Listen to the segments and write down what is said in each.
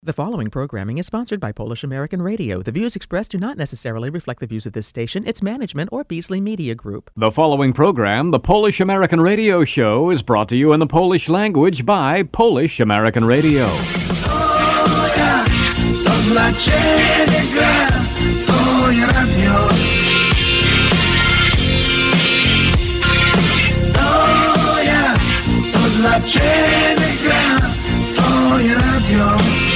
The following programming is sponsored by Polish American Radio. The views expressed do not necessarily reflect the views of this station, its management, or Beasley Media Group. The following program, the Polish American Radio Show, is brought to you in the Polish language by Polish American Radio. To dla Ciebie gra Twoje radio. To dla Ciebie gra Twoje radio.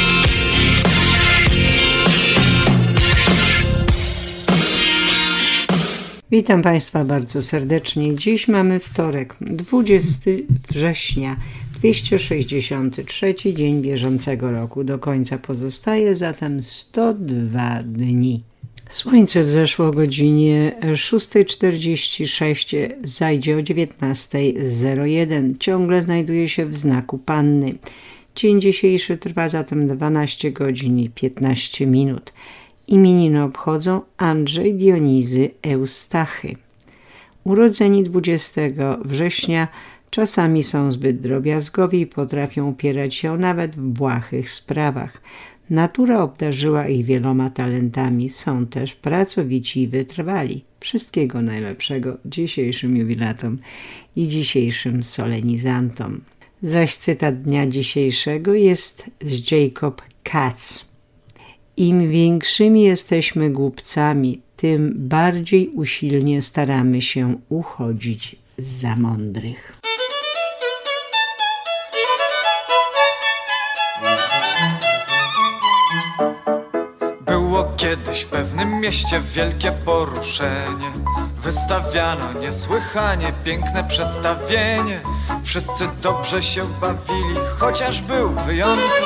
Witam Państwa bardzo serdecznie. Dziś mamy wtorek, 20 września, 263 dzień bieżącego roku. Do końca pozostaje zatem 102 dni. Słońce wzeszło o godzinie 6:46, zajdzie o 19:01. Ciągle znajduje się w znaku Panny. Dzień dzisiejszy trwa zatem 12 godzin i 15 minut. Imieniny obchodzą Andrzej, Dionizy, Eustachy. Urodzeni 20 września czasami są zbyt drobiazgowi i potrafią upierać się nawet w błahych sprawach. Natura obdarzyła ich wieloma talentami, są też pracowici i wytrwali. Wszystkiego najlepszego dzisiejszym jubilatom i dzisiejszym solenizantom. Zaś cytat dnia dzisiejszego jest z Jacob Katz. Im większymi jesteśmy głupcami, tym bardziej usilnie staramy się uchodzić za mądrych. Było kiedyś w pewnym mieście wielkie poruszenie. Wystawiano niesłychanie piękne przedstawienie. Wszyscy dobrze się bawili, chociaż był wyjątek.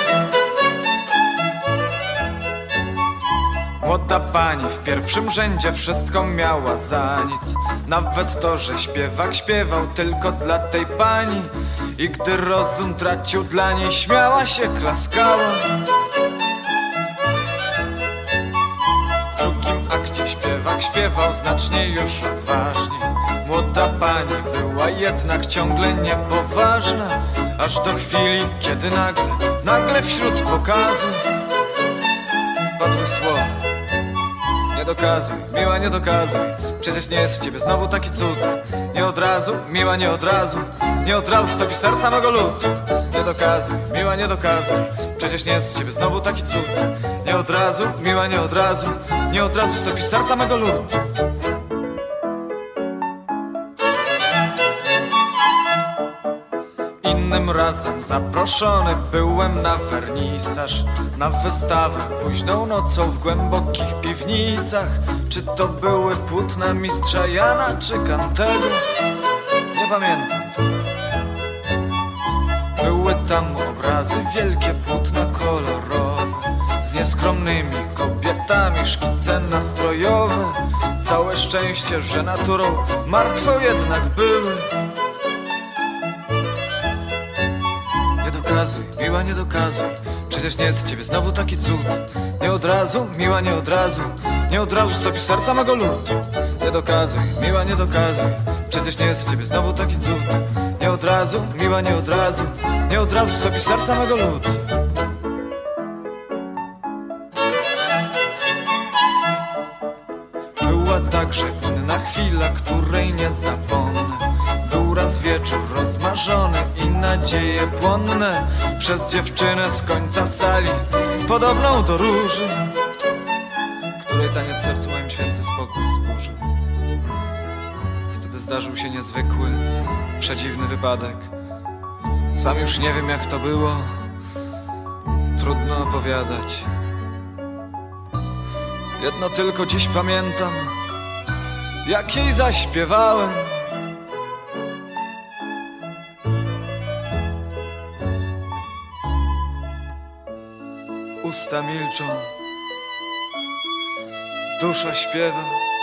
Młoda pani w pierwszym rzędzie wszystko miała za nic. Nawet to, że śpiewak śpiewał tylko dla tej pani. I gdy rozum tracił dla niej, śmiała się, klaskała. W drugim akcie śpiewak śpiewał znacznie już rozważniej. Młoda pani była jednak ciągle niepoważna. Aż do chwili, kiedy nagle wśród pokazu padły słowa: nie dokazuj, miła, nie dokazuj. Przecież nie jest w ciebie znowu taki cud. Nie od razu, miła, nie od razu. Nie od razu stopi serca mego lud. Nie dokazuj, miła, nie dokazuj. Przecież nie jest w ciebie znowu taki cud. Nie od razu, miła, nie od razu. Nie od razu stopi serca mego lud. Innym razem zaproszony byłem na wernisaż, na wystawę późną nocą w głębokich piwnicach. Czy to były płótna mistrza Jana czy Kantego? Nie pamiętam. Były tam obrazy, wielkie płótna kolorowe, z nieskromnymi kobietami, szkice nastrojowe. Całe szczęście, że naturą martwą jednak były. Nie dokazuj, miła, nie dokazuj. Przecież nie jest z ciebie znowu taki cud. Nie od razu, miła, nie od razu. Nie od razu stopi serca mego lud. Nie dokazuj, miła, nie dokazuj. Przecież nie jest z ciebie znowu taki cud. Nie od razu, miła, nie od razu. Nie od razu stopi serca mego lud. Była także inna chwila, której nie zapomnę. Był raz wieczór rozmarzony i nadzieje płonne przez dziewczynę z końca sali, podobną do róży, której taniec sercu moim święty spokój zburzył. Wtedy zdarzył się niezwykły, przedziwny wypadek. Sam już nie wiem, jak to było, trudno opowiadać. Jedno tylko dziś pamiętam, jak jej zaśpiewałem. Usta milczą, dusza śpiewa.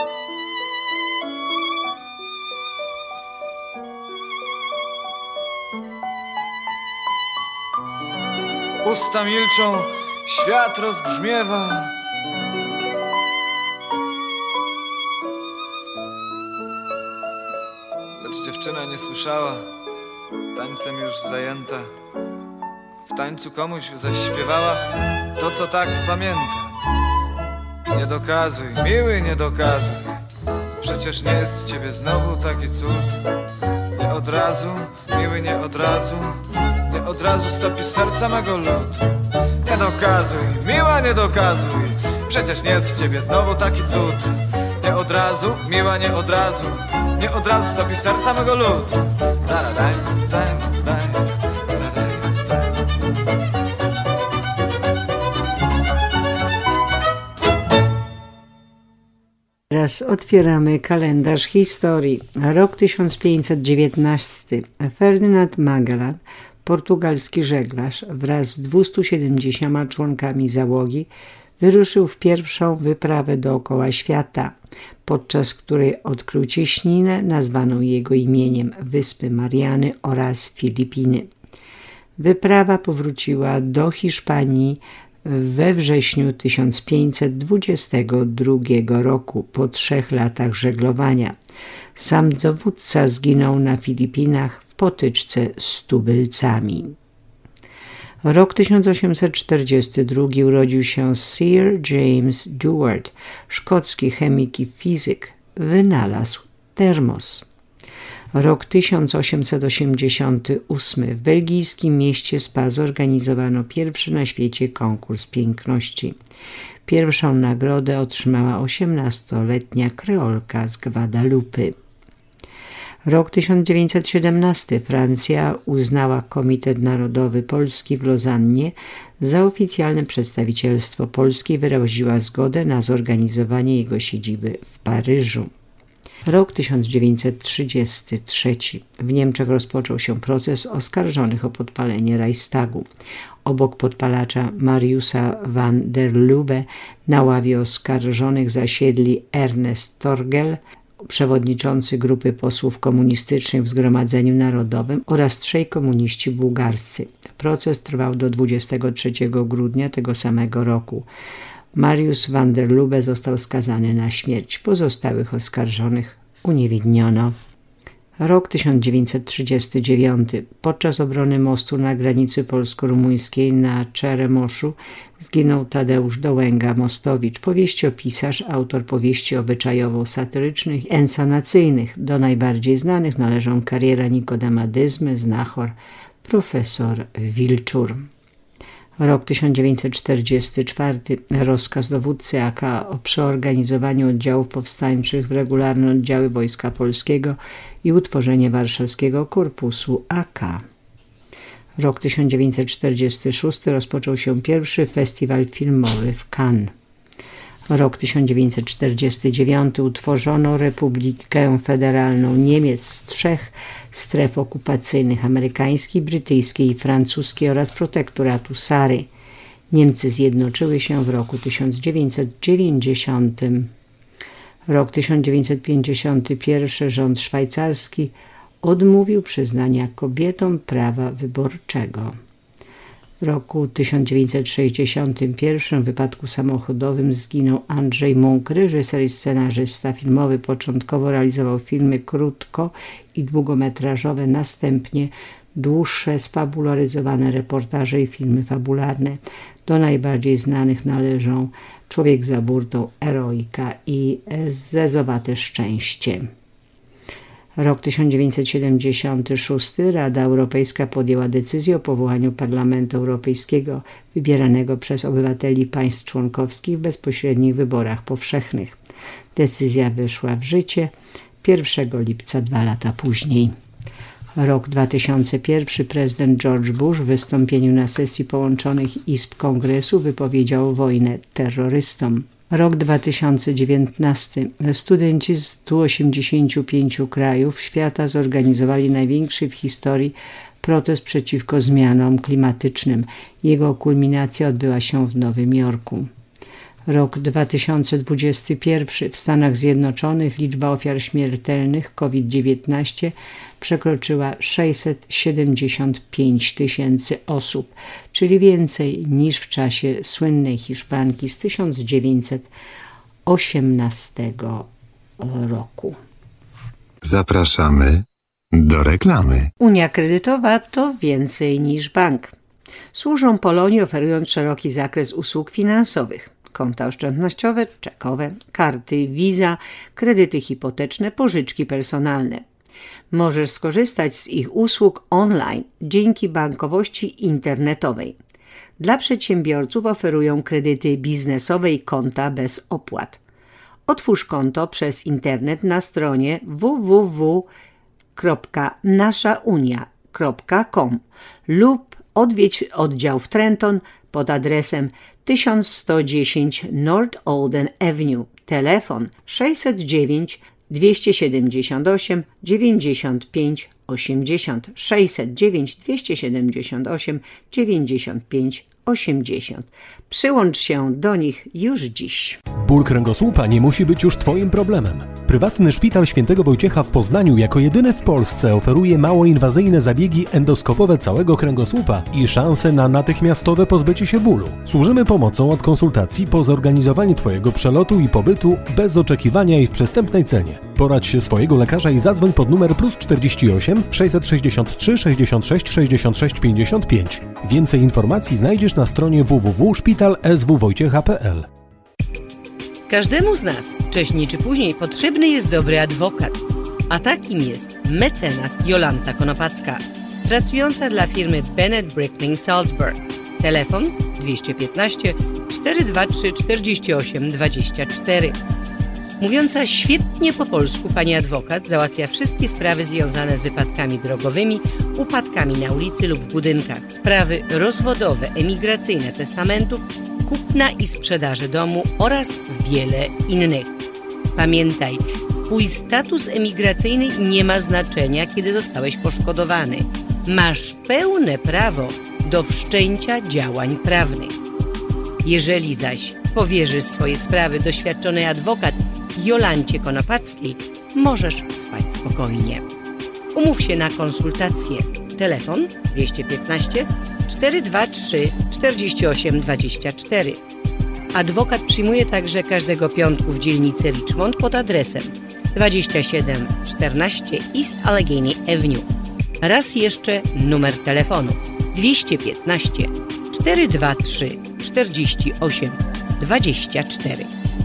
Usta milczą, świat rozbrzmiewa. Lecz dziewczyna nie słyszała, tańcem już zajęta. W tańcu komuś zaśpiewała to co tak pamiętam. Nie dokazuj, miły, nie dokazuj. Przecież nie jest z ciebie znowu taki cud. Nie od razu, miły, nie od razu. Nie od razu stopi serca mego lód. Nie dokazuj, miła, nie dokazuj. Przecież nie jest z ciebie znowu taki cud. Nie od razu, miła, nie od razu. Nie od razu stopi serca mego lód. Teraz otwieramy kalendarz historii. Rok 1519. Ferdynand Magellan, portugalski żeglarz, wraz z 270 członkami załogi wyruszył w pierwszą wyprawę dookoła świata, podczas której odkrył cieśninę nazwaną jego imieniem, Wyspy Mariany oraz Filipiny. Wyprawa powróciła do Hiszpanii we wrześniu 1522 roku, po 3 latach żeglowania. Sam dowódca zginął na Filipinach w potyczce z tubylcami. Rok 1842 urodził się Sir James Dewar, szkocki chemik i fizyk. Wynalazł termos. Rok 1888. W belgijskim mieście Spa zorganizowano pierwszy na świecie konkurs piękności. Pierwszą nagrodę otrzymała 18-letnia kreolka z Gwadelupy. Rok 1917. Francja uznała Komitet Narodowy Polski w Lozannie za oficjalne przedstawicielstwo Polski i wyraziła zgodę na zorganizowanie jego siedziby w Paryżu. Rok 1933. W Niemczech rozpoczął się proces oskarżonych o podpalenie Reichstagu. Obok podpalacza Mariusa van der Lubbe na ławie oskarżonych zasiedli Ernest Torgel, przewodniczący grupy posłów komunistycznych w Zgromadzeniu Narodowym, oraz 3 komuniści bułgarscy. Proces trwał do 23 grudnia tego samego roku. Marius van der Lubbe został skazany na śmierć. Pozostałych oskarżonych uniewinniono. Rok 1939. Podczas obrony mostu na granicy polsko-rumuńskiej na Czeremoszu zginął Tadeusz Dołęga-Mostowicz, powieściopisarz, autor powieści obyczajowo-satyrycznych, enscenacyjnych. Do najbardziej znanych należą Kariera Nikodema Dyzmy, Znachor, Profesor Wilczur. Rok 1944. Rozkaz dowódcy AK o przeorganizowaniu oddziałów powstańczych w regularne oddziały Wojska Polskiego i utworzenie warszawskiego korpusu AK. Rok 1946. Rozpoczął się pierwszy festiwal filmowy w Cannes. Rok 1949. Utworzono Republikę Federalną Niemiec z 3 stref okupacyjnych: amerykańskiej, brytyjskiej i francuskiej oraz protektoratu Sary. Niemcy zjednoczyły się w roku 1990. Rok 1951. Rząd szwajcarski odmówił przyznania kobietom prawa wyborczego. W roku 1961 w wypadku samochodowym zginął Andrzej Munk, reżyser i scenarzysta filmowy. Początkowo realizował filmy krótko- i długometrażowe, następnie dłuższe, sfabularyzowane reportaże i filmy fabularne. Do najbardziej znanych należą Człowiek za burtą, Eroika i Zezowate szczęście. Rok 1976. Rada Europejska podjęła decyzję o powołaniu Parlamentu Europejskiego wybieranego przez obywateli państw członkowskich w bezpośrednich wyborach powszechnych. Decyzja weszła w życie 1 lipca 2 lata później. Rok 2001. Prezydent George Bush w wystąpieniu na sesji połączonych izb Kongresu wypowiedział wojnę terrorystom. Rok 2019. Studenci z 185 krajów świata zorganizowali największy w historii protest przeciwko zmianom klimatycznym. Jego kulminacja odbyła się w Nowym Jorku. Rok 2021. W Stanach Zjednoczonych liczba ofiar śmiertelnych COVID-19 przekroczyła 675 000 osób, czyli więcej niż w czasie słynnej Hiszpanki z 1918 roku. Zapraszamy do reklamy. Unia Kredytowa to więcej niż bank. Służą Polonii, oferując szeroki zakres usług finansowych. Konta oszczędnościowe, czekowe, karty Visa, kredyty hipoteczne, pożyczki personalne. Możesz skorzystać z ich usług online dzięki bankowości internetowej. Dla przedsiębiorców oferują kredyty biznesowe i konta bez opłat. Otwórz konto przez internet na stronie www.naszaunia.com lub odwiedź oddział w Trenton pod adresem 1110 North Alden Avenue. Telefon 609 278 95 80 609 278 95 80. Przyłącz się do nich już dziś. Ból kręgosłupa nie musi być już Twoim problemem. Prywatny Szpital Świętego Wojciecha w Poznaniu jako jedyny w Polsce oferuje mało inwazyjne zabiegi endoskopowe całego kręgosłupa i szanse na natychmiastowe pozbycie się bólu. Służymy pomocą od konsultacji po zorganizowanie Twojego przelotu i pobytu bez oczekiwania i w przystępnej cenie. Poradź się swojego lekarza i zadzwoń pod numer +48 663 66 66 55. Więcej informacji znajdziesz na stronie www.szpitalswwojciecha.pl. Każdemu z nas wcześniej czy później potrzebny jest dobry adwokat, a takim jest mecenas Jolanta Konopacka, pracująca dla firmy Bennett Brickling Salzburg. Telefon 215 423 48 24. Mówiąca świetnie po polsku pani adwokat załatwia wszystkie sprawy związane z wypadkami drogowymi, upadkami na ulicy lub w budynkach, sprawy rozwodowe, emigracyjne, testamentów, kupna i sprzedaży domu oraz wiele innych. Pamiętaj, twój status emigracyjny nie ma znaczenia, kiedy zostałeś poszkodowany. Masz pełne prawo do wszczęcia działań prawnych. Jeżeli zaś powierzysz swoje sprawy doświadczonej adwokat Jolancie Konopackiej, możesz spać spokojnie. Umów się na konsultację. Telefon 215 423 48 24. Adwokat przyjmuje także każdego piątku w dzielnicy Richmond pod adresem 2714 East Allegheny Avenue. Raz jeszcze numer telefonu 215 423 48 24.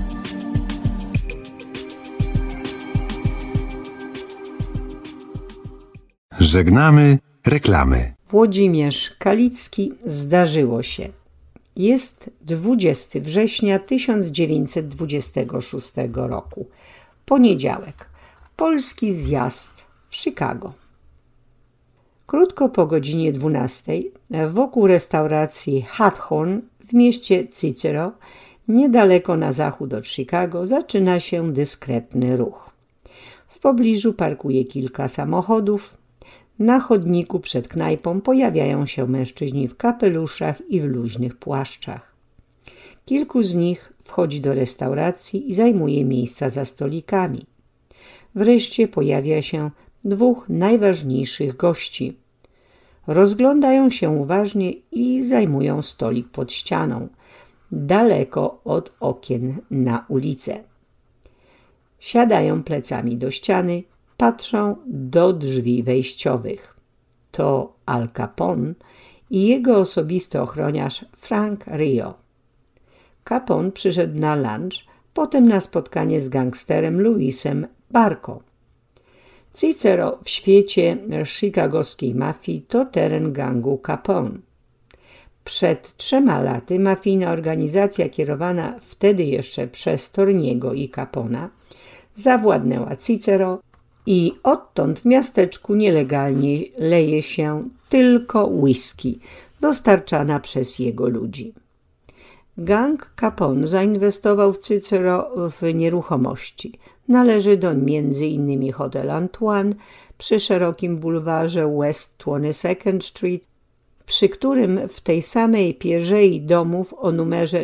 Żegnamy reklamy. Włodzimierz Kalicki, zdarzyło się. Jest 20 września 1926 roku. Poniedziałek. Polski zjazd w Chicago. Krótko po godzinie 12 wokół restauracji Hathorn w mieście Cicero, niedaleko na zachód od Chicago, zaczyna się dyskretny ruch. W pobliżu parkuje kilka samochodów. Na chodniku przed knajpą pojawiają się mężczyźni w kapeluszach i w luźnych płaszczach. Kilku z nich wchodzi do restauracji i zajmuje miejsca za stolikami. Wreszcie pojawia się dwóch najważniejszych gości. Rozglądają się uważnie i zajmują stolik pod ścianą, daleko od okien na ulicę. Siadają plecami do ściany, patrzą do drzwi wejściowych. To Al Capone i jego osobisty ochroniarz Frank Rio. Capone przyszedł na lunch, potem na spotkanie z gangsterem Louisem Barco. Cicero w świecie chicagowskiej mafii to teren gangu Capone. Przed 3 laty mafijna organizacja kierowana wtedy jeszcze przez Torniego i Capona zawładnęła Cicero i odtąd w miasteczku nielegalnie leje się tylko whisky dostarczana przez jego ludzi. Gang Capone zainwestował w Cicero w nieruchomości. Należy do m.in. hotel Antoine przy szerokim bulwarze West 22nd Street, przy którym w tej samej pierzei domów o numerze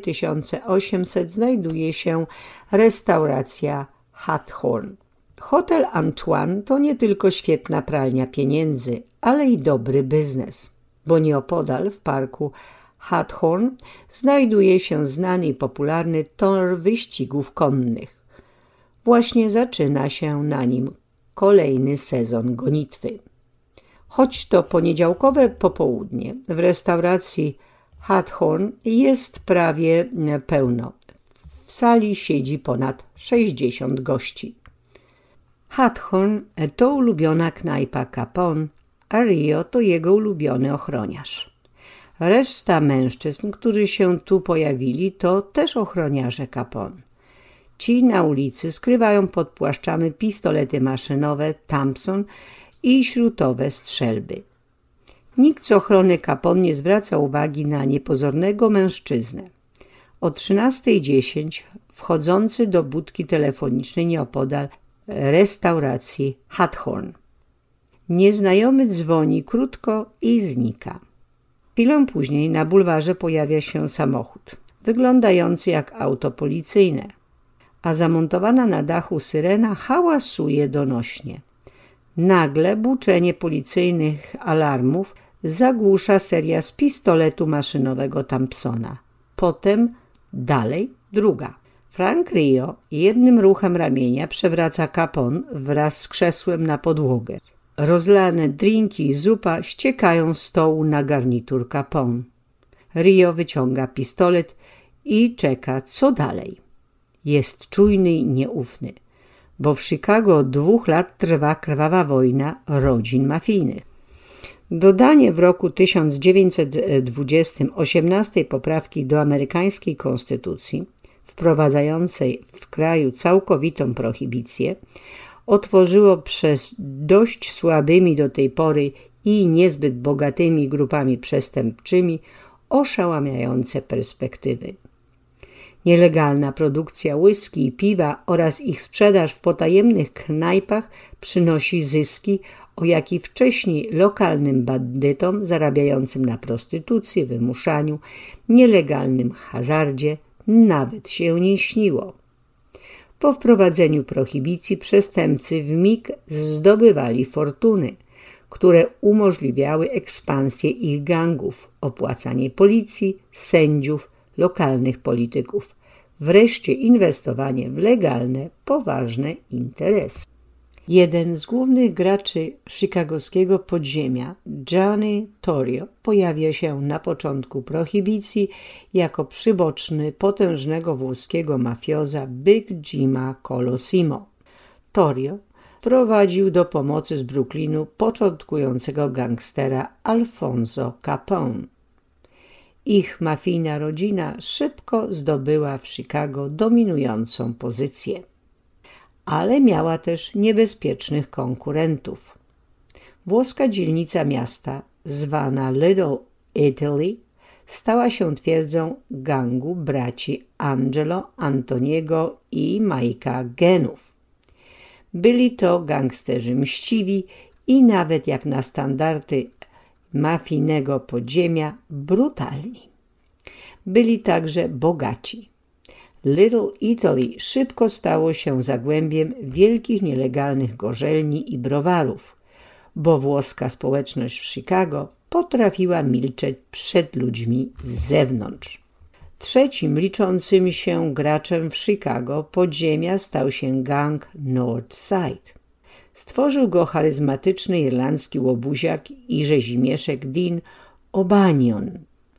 4800 znajduje się restauracja Hathorn. Hotel Antoine to nie tylko świetna pralnia pieniędzy, ale i dobry biznes, bo nieopodal w parku Hathorn znajduje się znany i popularny tor wyścigów konnych. Właśnie zaczyna się na nim kolejny sezon gonitwy. Choć to poniedziałkowe popołudnie w restauracji Hawthorne jest prawie pełno. W sali siedzi ponad 60 gości. Hawthorne to ulubiona knajpa Capone, a Rio to jego ulubiony ochroniarz. Reszta mężczyzn, którzy się tu pojawili, to też ochroniarze Capone. Ci na ulicy skrywają pod płaszczami pistolety maszynowe Thompson i śrutowe strzelby. Nikt z ochrony Capone nie zwraca uwagi na niepozornego mężczyznę. O 13:10 wchodzący do budki telefonicznej nieopodal restauracji Hawthorne. Nieznajomy dzwoni krótko i znika. Chwilę później na bulwarze pojawia się samochód, wyglądający jak auto policyjne, a zamontowana na dachu syrena hałasuje donośnie. Nagle buczenie policyjnych alarmów zagłusza seria z pistoletu maszynowego Thompsona. Potem dalej druga. Frank Rio jednym ruchem ramienia przewraca Capone wraz z krzesłem na podłogę. Rozlane drinki i zupa ściekają z stołu na garnitur Capone. Rio wyciąga pistolet i czeka, co dalej. Jest czujny i nieufny, bo w Chicago od 2 lat trwa krwawa wojna rodzin mafijnych. Dodanie w roku 1920 18 poprawki do amerykańskiej konstytucji, wprowadzającej w kraju całkowitą prohibicję, otworzyło przez dość słabymi do tej pory i niezbyt bogatymi grupami przestępczymi oszałamiające perspektywy. Nielegalna produkcja whisky i piwa oraz ich sprzedaż w potajemnych knajpach przynosi zyski, o jakich wcześniej lokalnym bandytom zarabiającym na prostytucji, wymuszaniu, nielegalnym hazardzie nawet się nie śniło. Po wprowadzeniu prohibicji przestępcy wmig zdobywali fortuny, które umożliwiały ekspansję ich gangów, opłacanie policji, sędziów, lokalnych polityków, wreszcie inwestowanie w legalne, poważne interesy. Jeden z głównych graczy chicagowskiego podziemia, Johnny Torrio, pojawia się na początku prohibicji jako przyboczny potężnego włoskiego mafioza Big Jima Colosimo. Torrio prowadził do pomocy z Brooklynu początkującego gangstera Alfonso Capone. Ich mafijna rodzina szybko zdobyła w Chicago dominującą pozycję, ale miała też niebezpiecznych konkurentów. Włoska dzielnica miasta, zwana Little Italy, stała się twierdzą gangu braci Angelo, Antoniego i Mike'a Genów. Byli to gangsterzy mściwi i nawet jak na standardy mafijnego podziemia brutalni. Byli także bogaci. Little Italy szybko stało się zagłębiem wielkich nielegalnych gorzelni i browarów, bo włoska społeczność w Chicago potrafiła milczeć przed ludźmi z zewnątrz. Trzecim liczącym się graczem w Chicago podziemia stał się gang Northside. Stworzył go charyzmatyczny irlandzki łobuziak i rzezimieszek Dean O'Banion.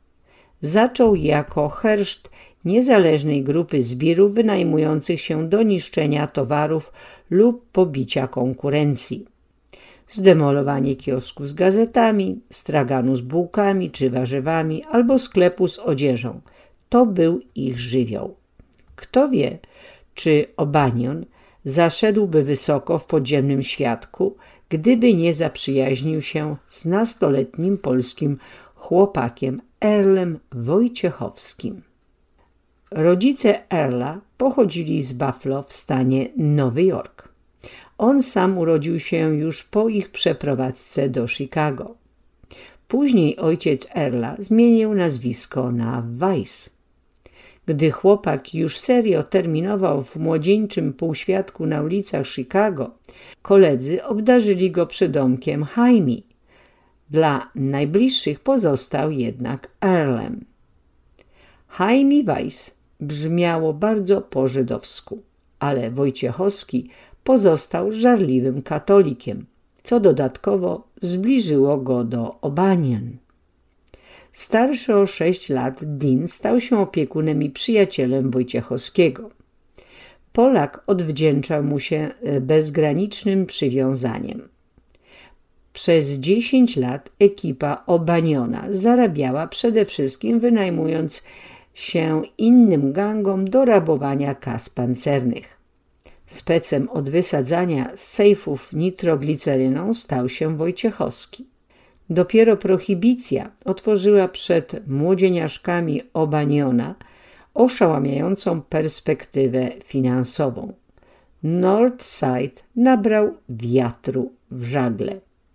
Zaczął jako herszt niezależnej grupy zbirów wynajmujących się do niszczenia towarów lub pobicia konkurencji. Zdemolowanie kiosku z gazetami, straganu z bułkami czy warzywami albo sklepu z odzieżą. To był ich żywioł. Kto wie, czy O'Banion zaszedłby wysoko w podziemnym świadku, gdyby nie zaprzyjaźnił się z nastoletnim polskim chłopakiem Earlem Wojciechowskim. Rodzice Earla pochodzili z Buffalo w stanie Nowy Jork. On sam urodził się już po ich przeprowadzce do Chicago. Później ojciec Earla zmienił nazwisko na Weiss. Gdy chłopak już serio terminował w młodzieńczym półświadku na ulicach Chicago, koledzy obdarzyli go przydomkiem Jaime. Dla najbliższych pozostał jednak Earlem. Jaime Weiss brzmiało bardzo po żydowsku, ale Wojciechowski pozostał żarliwym katolikiem. co dodatkowo zbliżyło go do O'Banion. Starszy o 6 lat Dean stał się opiekunem i przyjacielem Wojciechowskiego. Polak odwdzięczał mu się bezgranicznym przywiązaniem. Przez 10 lat ekipa O'Baniona zarabiała przede wszystkim wynajmując się innym gangom do rabowania kas pancernych. Specem od wysadzania z sejfów nitrogliceryną stał się Wojciechowski. Dopiero prohibicja otworzyła przed młodzieniaszkami O'Baniona oszałamiającą perspektywę finansową. Northside nabrał wiatru w żagle.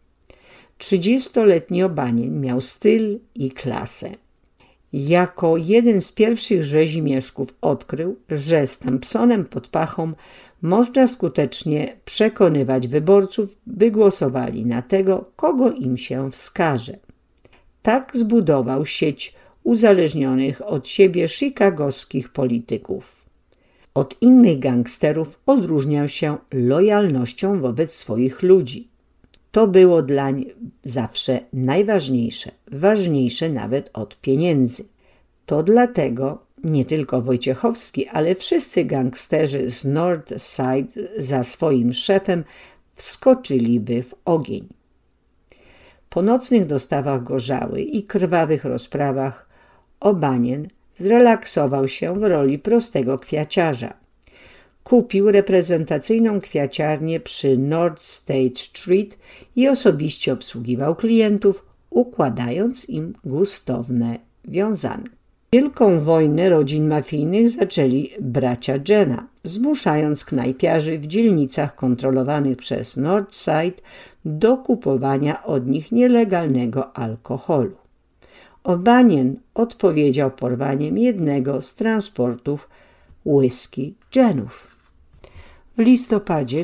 30-letni O'Banion miał styl i klasę. Jako jeden z pierwszych rzezimieszków odkrył, że z Thompsonem pod pachą można skutecznie przekonywać wyborców, by głosowali na tego, kogo im się wskaże. Tak zbudował sieć uzależnionych od siebie chicagowskich polityków. Od innych gangsterów odróżniał się lojalnością wobec swoich ludzi. To było dlań zawsze najważniejsze, ważniejsze nawet od pieniędzy. To dlatego nie tylko Wojciechowski, ale wszyscy gangsterzy z Northside za swoim szefem wskoczyliby w ogień. Po nocnych dostawach gorzały i krwawych rozprawach O'Banion zrelaksował się w roli prostego kwiaciarza. Kupił reprezentacyjną kwiaciarnię przy North State Street i osobiście obsługiwał klientów, układając im gustowne wiązanki. Wielką wojnę rodzin mafijnych zaczęli bracia Jenna, zmuszając knajpiarzy w dzielnicach kontrolowanych przez Northside do kupowania od nich nielegalnego alkoholu. O'Banion odpowiedział porwaniem jednego z transportów whisky Jennów. W listopadzie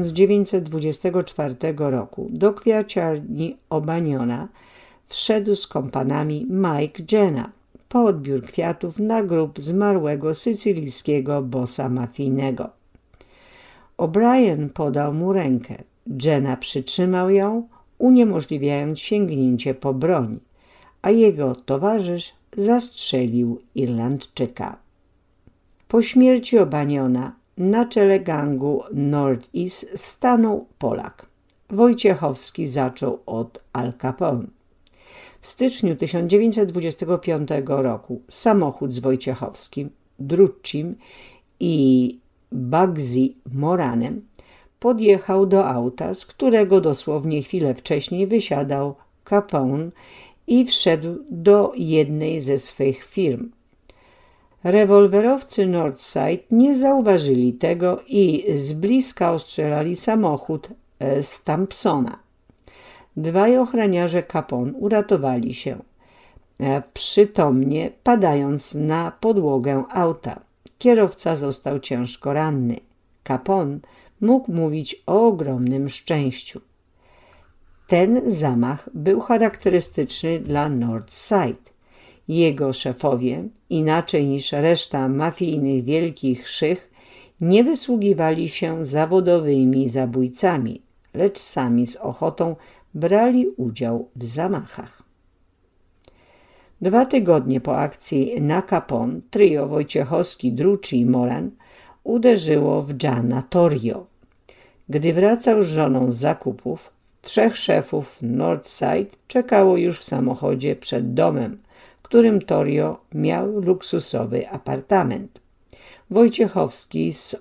1924 roku do kwiaciarni O'Baniona wszedł z kompanami Mike Jenna po odbiór kwiatów na grób zmarłego sycylijskiego bossa mafijnego. O'Brien podał mu rękę. Jenna przytrzymał ją, uniemożliwiając sięgnięcie po broń, a jego towarzysz zastrzelił Irlandczyka. Po śmierci O'Baniona na czele gangu Northeast stanął Polak. Wojciechowski zaczął od Al Capone. W styczniu 1925 roku samochód z Wojciechowskim, Druccim i Bugsy Moranem podjechał do auta, z którego dosłownie chwilę wcześniej wysiadał Capone i wszedł do jednej ze swych firm. Rewolwerowcy Northside nie zauważyli tego i z bliska ostrzelali samochód z Thompsona. Dwaj ochroniarze Capone uratowali się, przytomnie padając na podłogę auta. Kierowca został ciężko ranny. Capone mógł mówić o ogromnym szczęściu. Ten zamach był charakterystyczny dla Northside. Jego szefowie, inaczej niż reszta mafijnych wielkich szych, nie wysługiwali się zawodowymi zabójcami, lecz sami z ochotą brali udział w zamachach. 2 tygodnie po akcji na Capone trio Wojciechowski, Drucci i Moran uderzyło w Gianna Torrio. Gdy wracał z żoną z zakupów, 3 szefów Northside czekało już w samochodzie przed domem, w którym Torrio miał luksusowy apartament. Wojciechowski z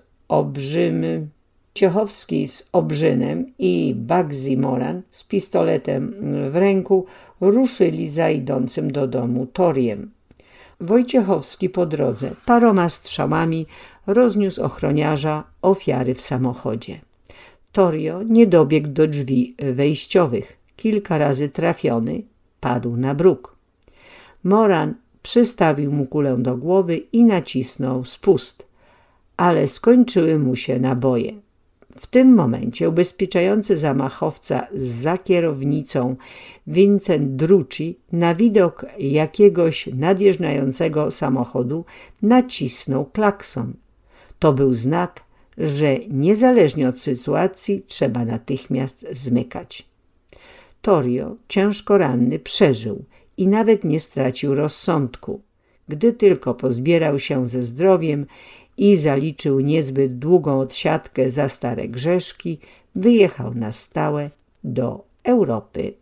Obrzynem i Bugsy Moran z pistoletem w ręku ruszyli za idącym do domu Torriem. Wojciechowski po drodze paroma strzałami rozniósł ochroniarza ofiary w samochodzie. Torrio nie dobiegł do drzwi wejściowych. Kilka razy trafiony, padł na bruk. Moran przystawił mu kulę do głowy i nacisnął spust, ale skończyły mu się naboje. W tym momencie ubezpieczający zamachowca za kierownicą Vincent Drucci na widok jakiegoś nadjeżdżającego samochodu nacisnął klakson. To był znak, że niezależnie od sytuacji trzeba natychmiast zmykać. Torrio, ciężko ranny, przeżył i nawet nie stracił rozsądku. Gdy tylko pozbierał się ze zdrowiem i zaliczył niezbyt długą odsiadkę za stare grzeszki, wyjechał na stałe do Europy.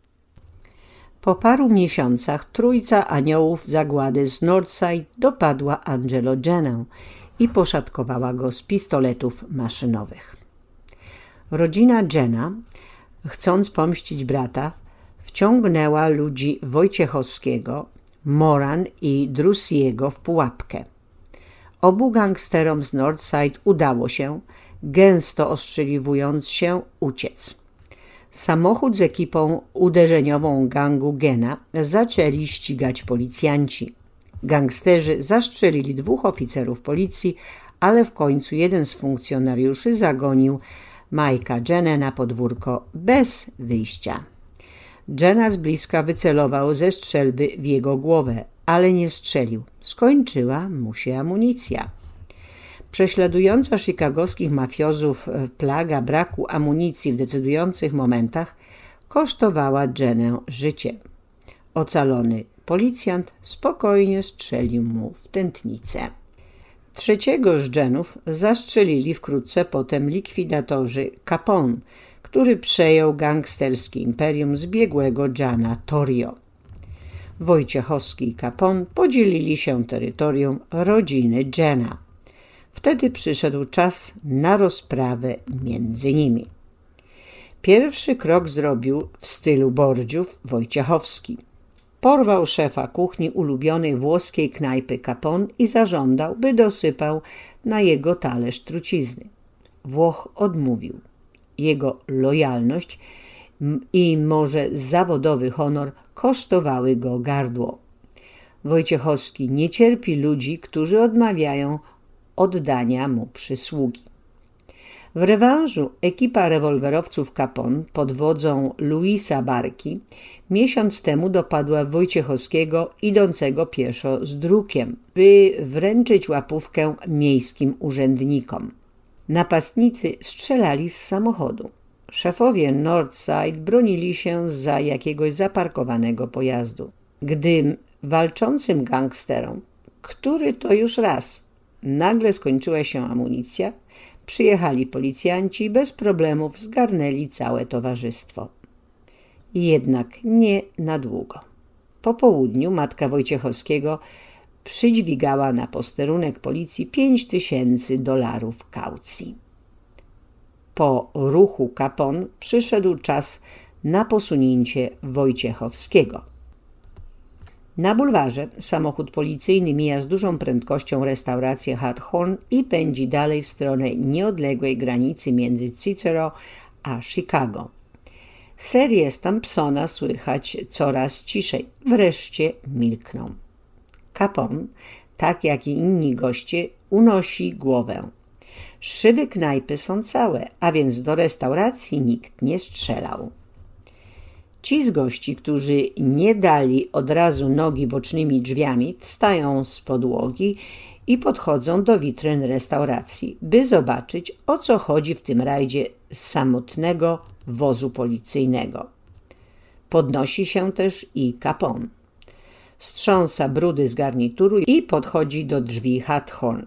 Po paru miesiącach trójca aniołów zagłady z Northside dopadła Angelo Gennę i poszatkowała go z pistoletów maszynowych. Rodzina Genna, chcąc pomścić brata, wciągnęła ludzi Wojciechowskiego, Moran i Drusiego w pułapkę. Obu gangsterom z Northside udało się, gęsto ostrzeliwując się, uciec. Samochód z ekipą uderzeniową gangu Genna zaczęli ścigać policjanci. Gangsterzy zastrzelili 2 oficerów policji, ale w końcu jeden z funkcjonariuszy zagonił Mike'a Gennę na podwórko bez wyjścia. Genna z bliska wycelował ze strzelby w jego głowę, ale nie strzelił. Skończyła mu się amunicja. Prześladująca chicagowskich mafiozów plaga braku amunicji w decydujących momentach kosztowała Gennę życie. Ocalony policjant spokojnie strzelił mu w tętnicę. 3 z Gennów zastrzelili wkrótce potem likwidatorzy Capone, który przejął gangsterskie imperium zbiegłego Gianna Torrio. Wojciechowski i Capone podzielili się terytorium rodziny Genna. Wtedy przyszedł czas na rozprawę między nimi. Pierwszy krok zrobił w stylu Borgiów Wojciechowski. Porwał szefa kuchni ulubionej włoskiej knajpy Capone i zażądał, by dosypał na jego talerz trucizny. Włoch odmówił. Jego lojalność i może zawodowy honor kosztowały go gardło. Wojciechowski nie cierpi ludzi, którzy odmawiają oddania mu przysługi. W rewanżu ekipa rewolwerowców Capone pod wodzą Luisa Barki miesiąc temu dopadła Wojciechowskiego idącego pieszo z drukiem, by wręczyć łapówkę miejskim urzędnikom. Napastnicy strzelali z samochodu. Szefowie Northside bronili się za jakiegoś zaparkowanego pojazdu. Gdy walczącym gangsterom, który to już raz, nagle skończyła się amunicja, przyjechali policjanci i bez problemów zgarnęli całe towarzystwo. Jednak nie na długo. Po południu matka Wojciechowskiego przydźwigała na posterunek policji $5000 kaucji. Po ruchu Capone przyszedł czas na posunięcie Wojciechowskiego. Na bulwarze samochód policyjny mija z dużą prędkością restaurację Hawthorne i pędzi dalej w stronę nieodległej granicy między Cicero a Chicago. Serię Stampsona słychać coraz ciszej. Wreszcie milkną. Capone, tak jak i inni goście, unosi głowę. Szyby knajpy są całe, a więc do restauracji nikt nie strzelał. Ci z gości, którzy nie dali od razu nogi bocznymi drzwiami, wstają z podłogi i podchodzą do witryn restauracji, by zobaczyć, o co chodzi w tym rajdzie samotnego wozu policyjnego. Podnosi się też i Capone. Strząsa brudy z garnituru i podchodzi do drzwi Hawthorne.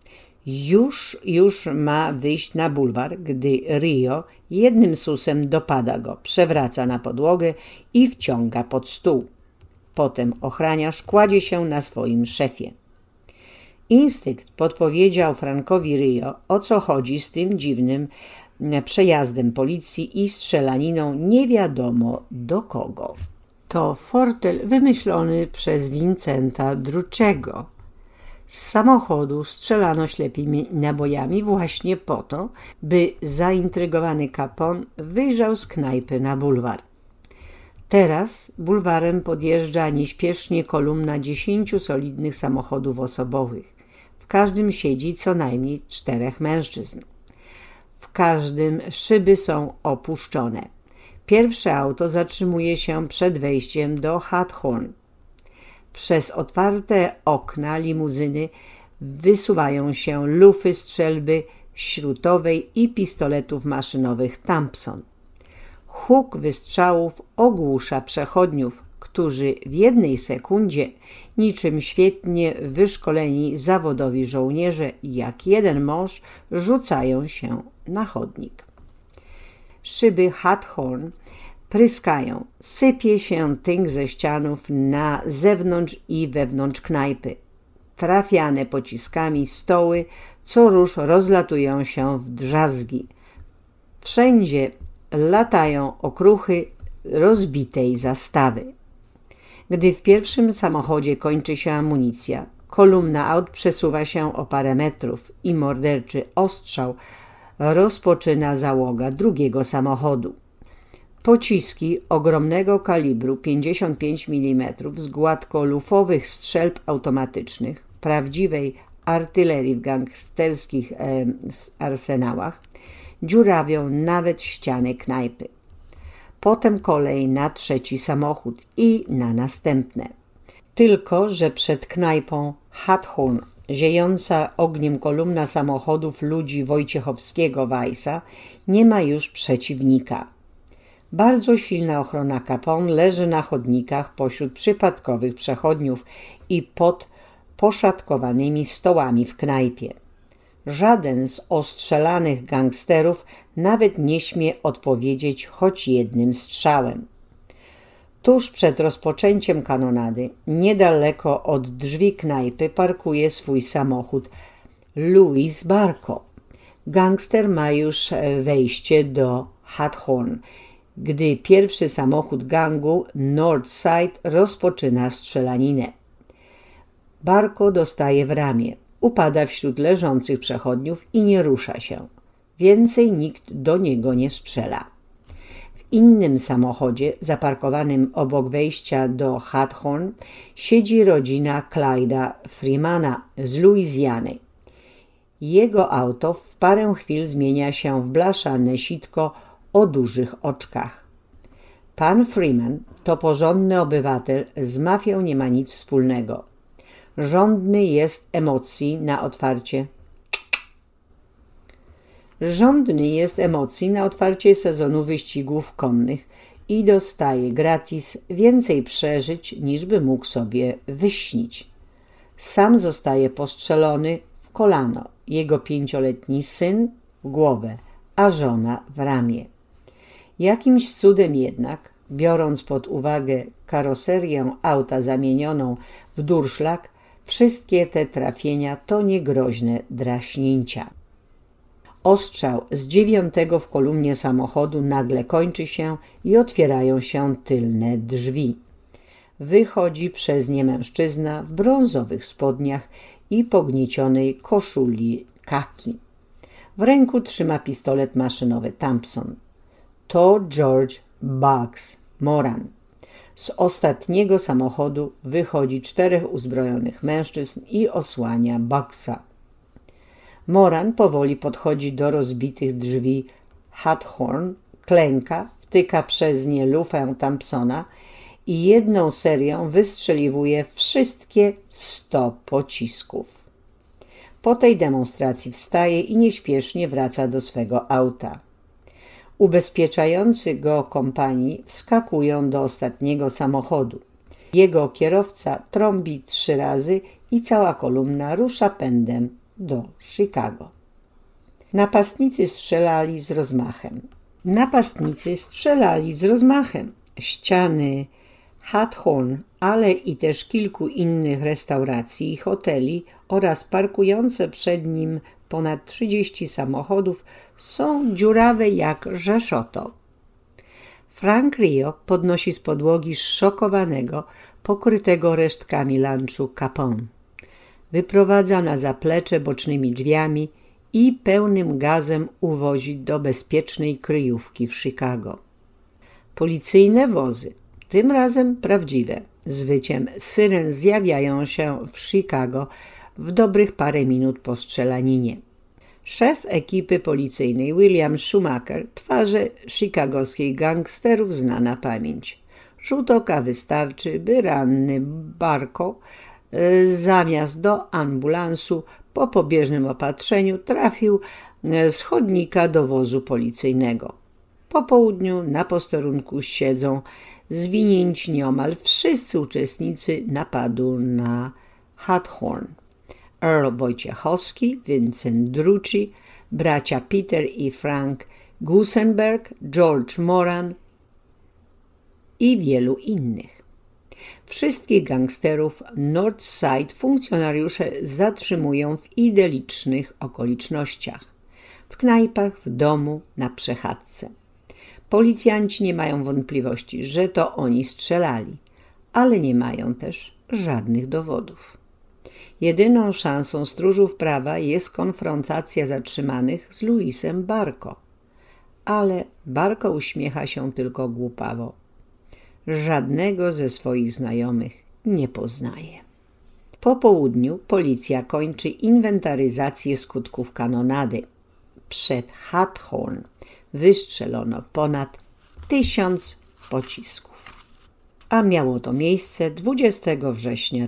Już ma wyjść na bulwar, gdy Rio jednym susem dopada go, przewraca na podłogę i wciąga pod stół. Potem ochraniarz kładzie się na swoim szefie. Instynkt podpowiedział Frankowi Rio, o co chodzi z tym dziwnym przejazdem policji i strzelaniną nie wiadomo do kogo. To fortel wymyślony przez Vincenta Druczego. Z samochodu strzelano ślepymi nabojami właśnie po to, by zaintrygowany Capone wyjrzał z knajpy na bulwar. Teraz bulwarem podjeżdża nieśpiesznie kolumna 10 solidnych samochodów osobowych. W każdym siedzi co najmniej 4 mężczyzn. W każdym szyby są opuszczone. Pierwsze auto zatrzymuje się przed wejściem do Hawthorne. Przez otwarte okna limuzyny wysuwają się lufy strzelby śrutowej i pistoletów maszynowych Thompson. Huk wystrzałów ogłusza przechodniów, którzy w jednej sekundzie, niczym świetnie wyszkoleni zawodowi żołnierze, jak jeden mąż, rzucają się na chodnik. Szyby Hathorn pryskają, sypie się tynk ze ścianów na zewnątrz i wewnątrz knajpy. Trafiane pociskami stoły co rusz rozlatują się w drzazgi. Wszędzie latają okruchy rozbitej zastawy. Gdy w pierwszym samochodzie kończy się amunicja, kolumna aut przesuwa się o parę metrów i morderczy ostrzał rozpoczyna załoga drugiego samochodu. Pociski ogromnego kalibru 55 mm z gładkolufowych strzelb automatycznych, prawdziwej artylerii w gangsterskich arsenałach, dziurawią nawet ściany knajpy. Potem kolej na trzeci samochód i na następne. Tylko że przed knajpą Hathorn ziejąca ogniem kolumna samochodów ludzi Wojciechowskiego Weissa nie ma już przeciwnika. Bardzo silna ochrona Capone leży na chodnikach pośród przypadkowych przechodniów i pod poszatkowanymi stołami w knajpie. Żaden z ostrzelanych gangsterów nawet nie śmie odpowiedzieć choć jednym strzałem. Tuż przed rozpoczęciem kanonady, niedaleko od drzwi knajpy, parkuje swój samochód Louis Barco. Gangster ma już wejście do Hathorn, gdy pierwszy samochód gangu Northside rozpoczyna strzelaninę. Barco dostaje w ramię, upada wśród leżących przechodniów i nie rusza się. Więcej nikt do niego nie strzela. W innym samochodzie, zaparkowanym obok wejścia do Hathorn, siedzi rodzina Clyda Freemana z Luizjany. Jego auto w parę chwil zmienia się w blaszane sitko o dużych oczkach. Pan Freeman to porządny obywatel, z mafią nie ma nic wspólnego. Żądny jest emocji na otwarcie sezonu wyścigów konnych i dostaje gratis więcej przeżyć, niż by mógł sobie wyśnić. Sam zostaje postrzelony w kolano, jego 5-letni syn w głowę, a żona w ramię. Jakimś cudem jednak, biorąc pod uwagę karoserię auta zamienioną w durszlak, wszystkie te trafienia to niegroźne draśnięcia. Ostrzał z 9 w kolumnie samochodu nagle kończy się i otwierają się tylne drzwi. Wychodzi przez nie mężczyzna w brązowych spodniach i pogniecionej koszuli kaki. W ręku trzyma pistolet maszynowy Thompson. To George Bugs Moran. Z ostatniego samochodu wychodzi 4 uzbrojonych mężczyzn i osłania Bugsa. Moran powoli podchodzi do rozbitych drzwi Hathorn, klęka, wtyka przez nie lufę Thompsona i jedną serią wystrzeliwuje wszystkie 100 pocisków. Po tej demonstracji wstaje i nieśpiesznie wraca do swego auta. Ubezpieczający go kompanii wskakują do ostatniego samochodu. Jego kierowca trąbi 3 razy i cała kolumna rusza pędem do Chicago. Napastnicy strzelali z rozmachem. Ściany Hathorn, ale i też kilku innych restauracji i hoteli oraz parkujące przed nim ponad 30 samochodów są dziurawe jak rzeszoto. Frank Rio podnosi z podłogi zszokowanego, pokrytego resztkami lunchu Capone. Wyprowadza na zaplecze bocznymi drzwiami i pełnym gazem uwozi do bezpiecznej kryjówki w Chicago. Policyjne wozy, tym razem prawdziwe, z wyciem syren zjawiają się w Chicago w dobrych parę minut po strzelaninie. Szef ekipy policyjnej William Schumacher twarze chicagowskich gangsterów zna na pamięć. Rzut oka wystarczy, by ranny Barco zamiast do ambulansu po pobieżnym opatrzeniu trafił z chodnika do wozu policyjnego. Po południu na posterunku siedzą zwinięci nieomal wszyscy uczestnicy napadu na Hathorn. Earl Wojciechowski, Vincent Drucci, bracia Peter i Frank Gusenberg, George Moran i wielu innych. Wszystkich gangsterów Northside funkcjonariusze zatrzymują w idyllicznych okolicznościach. W knajpach, w domu, na przechadzce. Policjanci nie mają wątpliwości, że to oni strzelali, ale nie mają też żadnych dowodów. Jedyną szansą stróżów prawa jest konfrontacja zatrzymanych z Louisem Barco. Ale Barco uśmiecha się tylko głupawo. Żadnego ze swoich znajomych nie poznaje. Po południu policja kończy inwentaryzację skutków kanonady. Przed Hathorn wystrzelono ponad 1000 pocisków. A miało to miejsce 20 września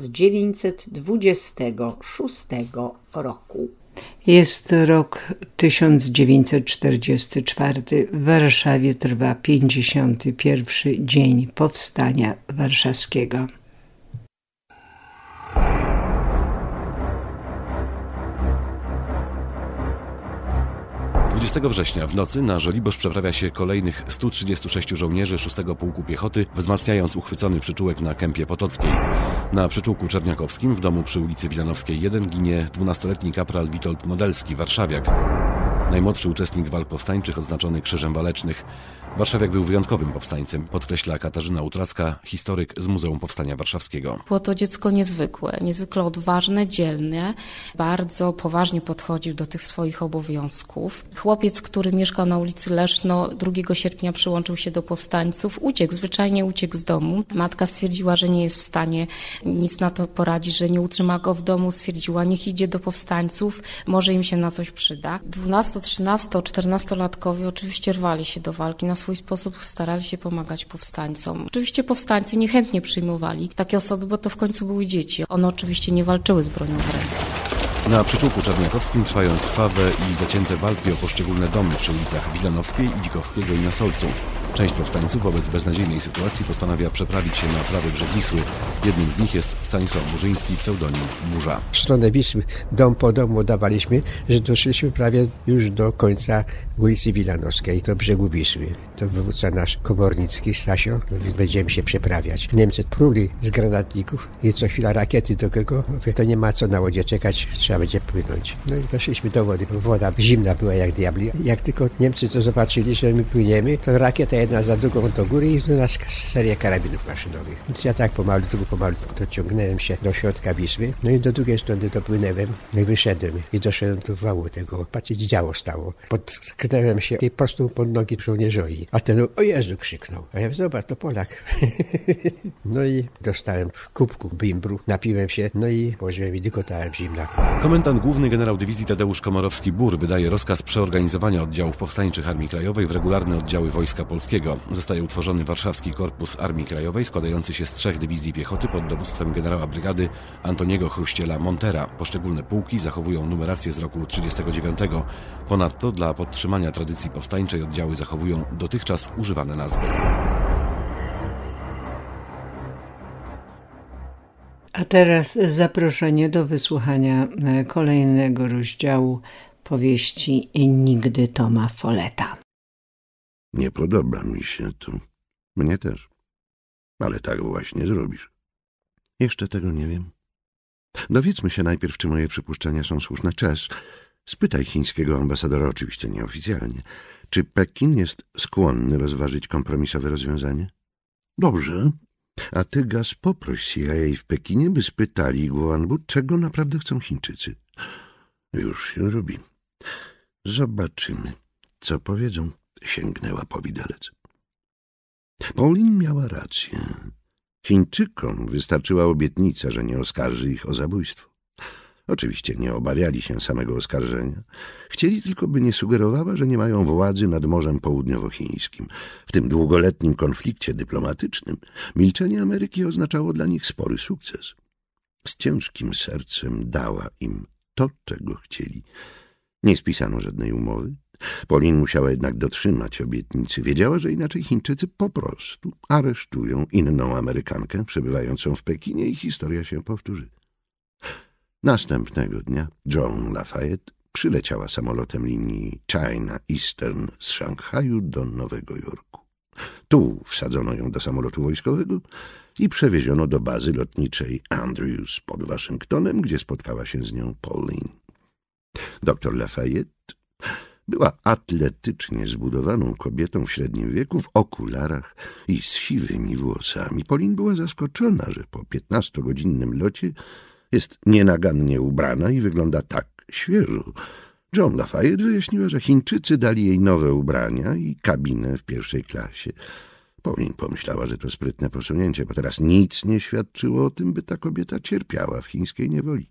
1926 roku. Jest rok 1944. W Warszawie trwa 51. dzień Powstania Warszawskiego. 20 września w nocy na Żoliborz przeprawia się kolejnych 136 żołnierzy 6 Pułku Piechoty, wzmacniając uchwycony przyczółek na Kępie Potockiej. Na przyczółku czerniakowskim w domu przy ulicy Wilanowskiej 1 ginie 12-letni kapral Witold Modelski, warszawiak. Najmłodszy uczestnik walk powstańczych odznaczony Krzyżem Walecznych. Warszawiak był wyjątkowym powstańcem, podkreśla Katarzyna Utracka, historyk z Muzeum Powstania Warszawskiego. Było to dziecko niezwykle odważne, dzielne, bardzo poważnie podchodził do tych swoich obowiązków. Chłopiec, który mieszkał na ulicy Leszno, 2 sierpnia przyłączył się do powstańców, zwyczajnie uciekł z domu. Matka stwierdziła, że nie jest w stanie nic na to poradzić, że nie utrzyma go w domu, stwierdziła, niech idzie do powstańców, może im się na coś przyda. 12, 13, 14-latkowie oczywiście rwali się do walki, na swój sposób starali się pomagać powstańcom. Oczywiście powstańcy niechętnie przyjmowali takie osoby, bo to w końcu były dzieci. One oczywiście nie walczyły z bronią w ręku. Na przyczółku czerniakowskim trwają krwawe i zacięte walki o poszczególne domy przy ulicach Wilanowskiej, Dzikowskiego i na Solcu. Część powstańców wobec beznadziejnej sytuacji postanawia przeprawić się na prawy brzeg Wisły. Jednym z nich jest Stanisław Burzyński, pseudonim Burza. W stronę Wisły, dom po domu udawaliśmy, że doszliśmy prawie już do końca ulicy Wilanowskiej, do brzegu Wisły. To wywódca nasz Komornicki, Stasio, będziemy się przeprawiać. Niemcy pruli z granatników i co chwila rakiety do kogo. Mówię, to nie ma co na łodzie czekać, trzeba będzie płynąć. No i weszliśmy do wody. Woda zimna była jak diabli. Jak tylko Niemcy to zobaczyli, że my płyniemy, to rakieta jedna za drugą do góry i do nas serię karabinów maszynowych. Więc ja tak pomalutku dociągnąłem się do środka Wisły. No i do drugiej strony dopłynęłem. No i wyszedłem i doszedłem do wału tego. Patrzcie, działo stało. Potknąłem się i prostą pod nogi żołnierzowi. A ten, o Jezu, krzyknął. A ja mówię, zobacz, to Polak. No i dostałem w kubku bimbru, napiłem się, no i położyłem i dykotałem zimna. Komendant główny generał dywizji Tadeusz Komorowski-Bur wydaje rozkaz przeorganizowania oddziałów powstańczych Armii Krajowej w regularne oddziały Wojska Polskiego. Zostaje utworzony Warszawski Korpus Armii Krajowej składający się z 3 dywizji piechoty pod dowództwem generała brygady Antoniego Chruściela Montera. Poszczególne pułki zachowują numerację z roku 1939. Ponadto dla podtrzymania tradycji powstańczej oddziały zachowują dotychczas używane nazwy. A teraz zaproszenie do wysłuchania kolejnego rozdziału powieści Nigdy Toma Folletta. Nie podoba mi się to. Mnie też. Ale tak właśnie zrobisz. Jeszcze tego nie wiem. Dowiedzmy się najpierw, czy moje przypuszczenia są słuszne. Czes, spytaj chińskiego ambasadora, oczywiście nieoficjalnie, czy Pekin jest skłonny rozważyć kompromisowe rozwiązanie? Dobrze. A ty, Gaz, poproś CIA w Pekinie, by spytali Guanbu, czego naprawdę chcą Chińczycy. Już się robi. Zobaczymy, co powiedzą. Sięgnęła po widelec. Pauline miała rację. Chińczykom wystarczyła obietnica, że nie oskarży ich o zabójstwo. Oczywiście nie obawiali się samego oskarżenia. Chcieli tylko, by nie sugerowała, że nie mają władzy nad Morzem Południowochińskim. W tym długoletnim konflikcie dyplomatycznym milczenie Ameryki oznaczało dla nich spory sukces. Z ciężkim sercem dała im to, czego chcieli. Nie spisano żadnej umowy. Pauline musiała jednak dotrzymać obietnicy. Wiedziała, że inaczej Chińczycy po prostu aresztują inną Amerykankę przebywającą w Pekinie i historia się powtórzy. Następnego dnia Joan Lafayette przyleciała samolotem linii China Eastern z Szanghaju do Nowego Jorku. Tu wsadzono ją do samolotu wojskowego i przewieziono do bazy lotniczej Andrews pod Waszyngtonem, gdzie spotkała się z nią Pauline. Dr Lafayette była atletycznie zbudowaną kobietą w średnim wieku, w okularach i z siwymi włosami. Pauline była zaskoczona, że po 15-godzinnym locie jest nienagannie ubrana i wygląda tak świeżo. Joan Lafayette wyjaśniła, że Chińczycy dali jej nowe ubrania i kabinę w pierwszej klasie. Pauline pomyślała, że to sprytne posunięcie, bo teraz nic nie świadczyło o tym, by ta kobieta cierpiała w chińskiej niewoli.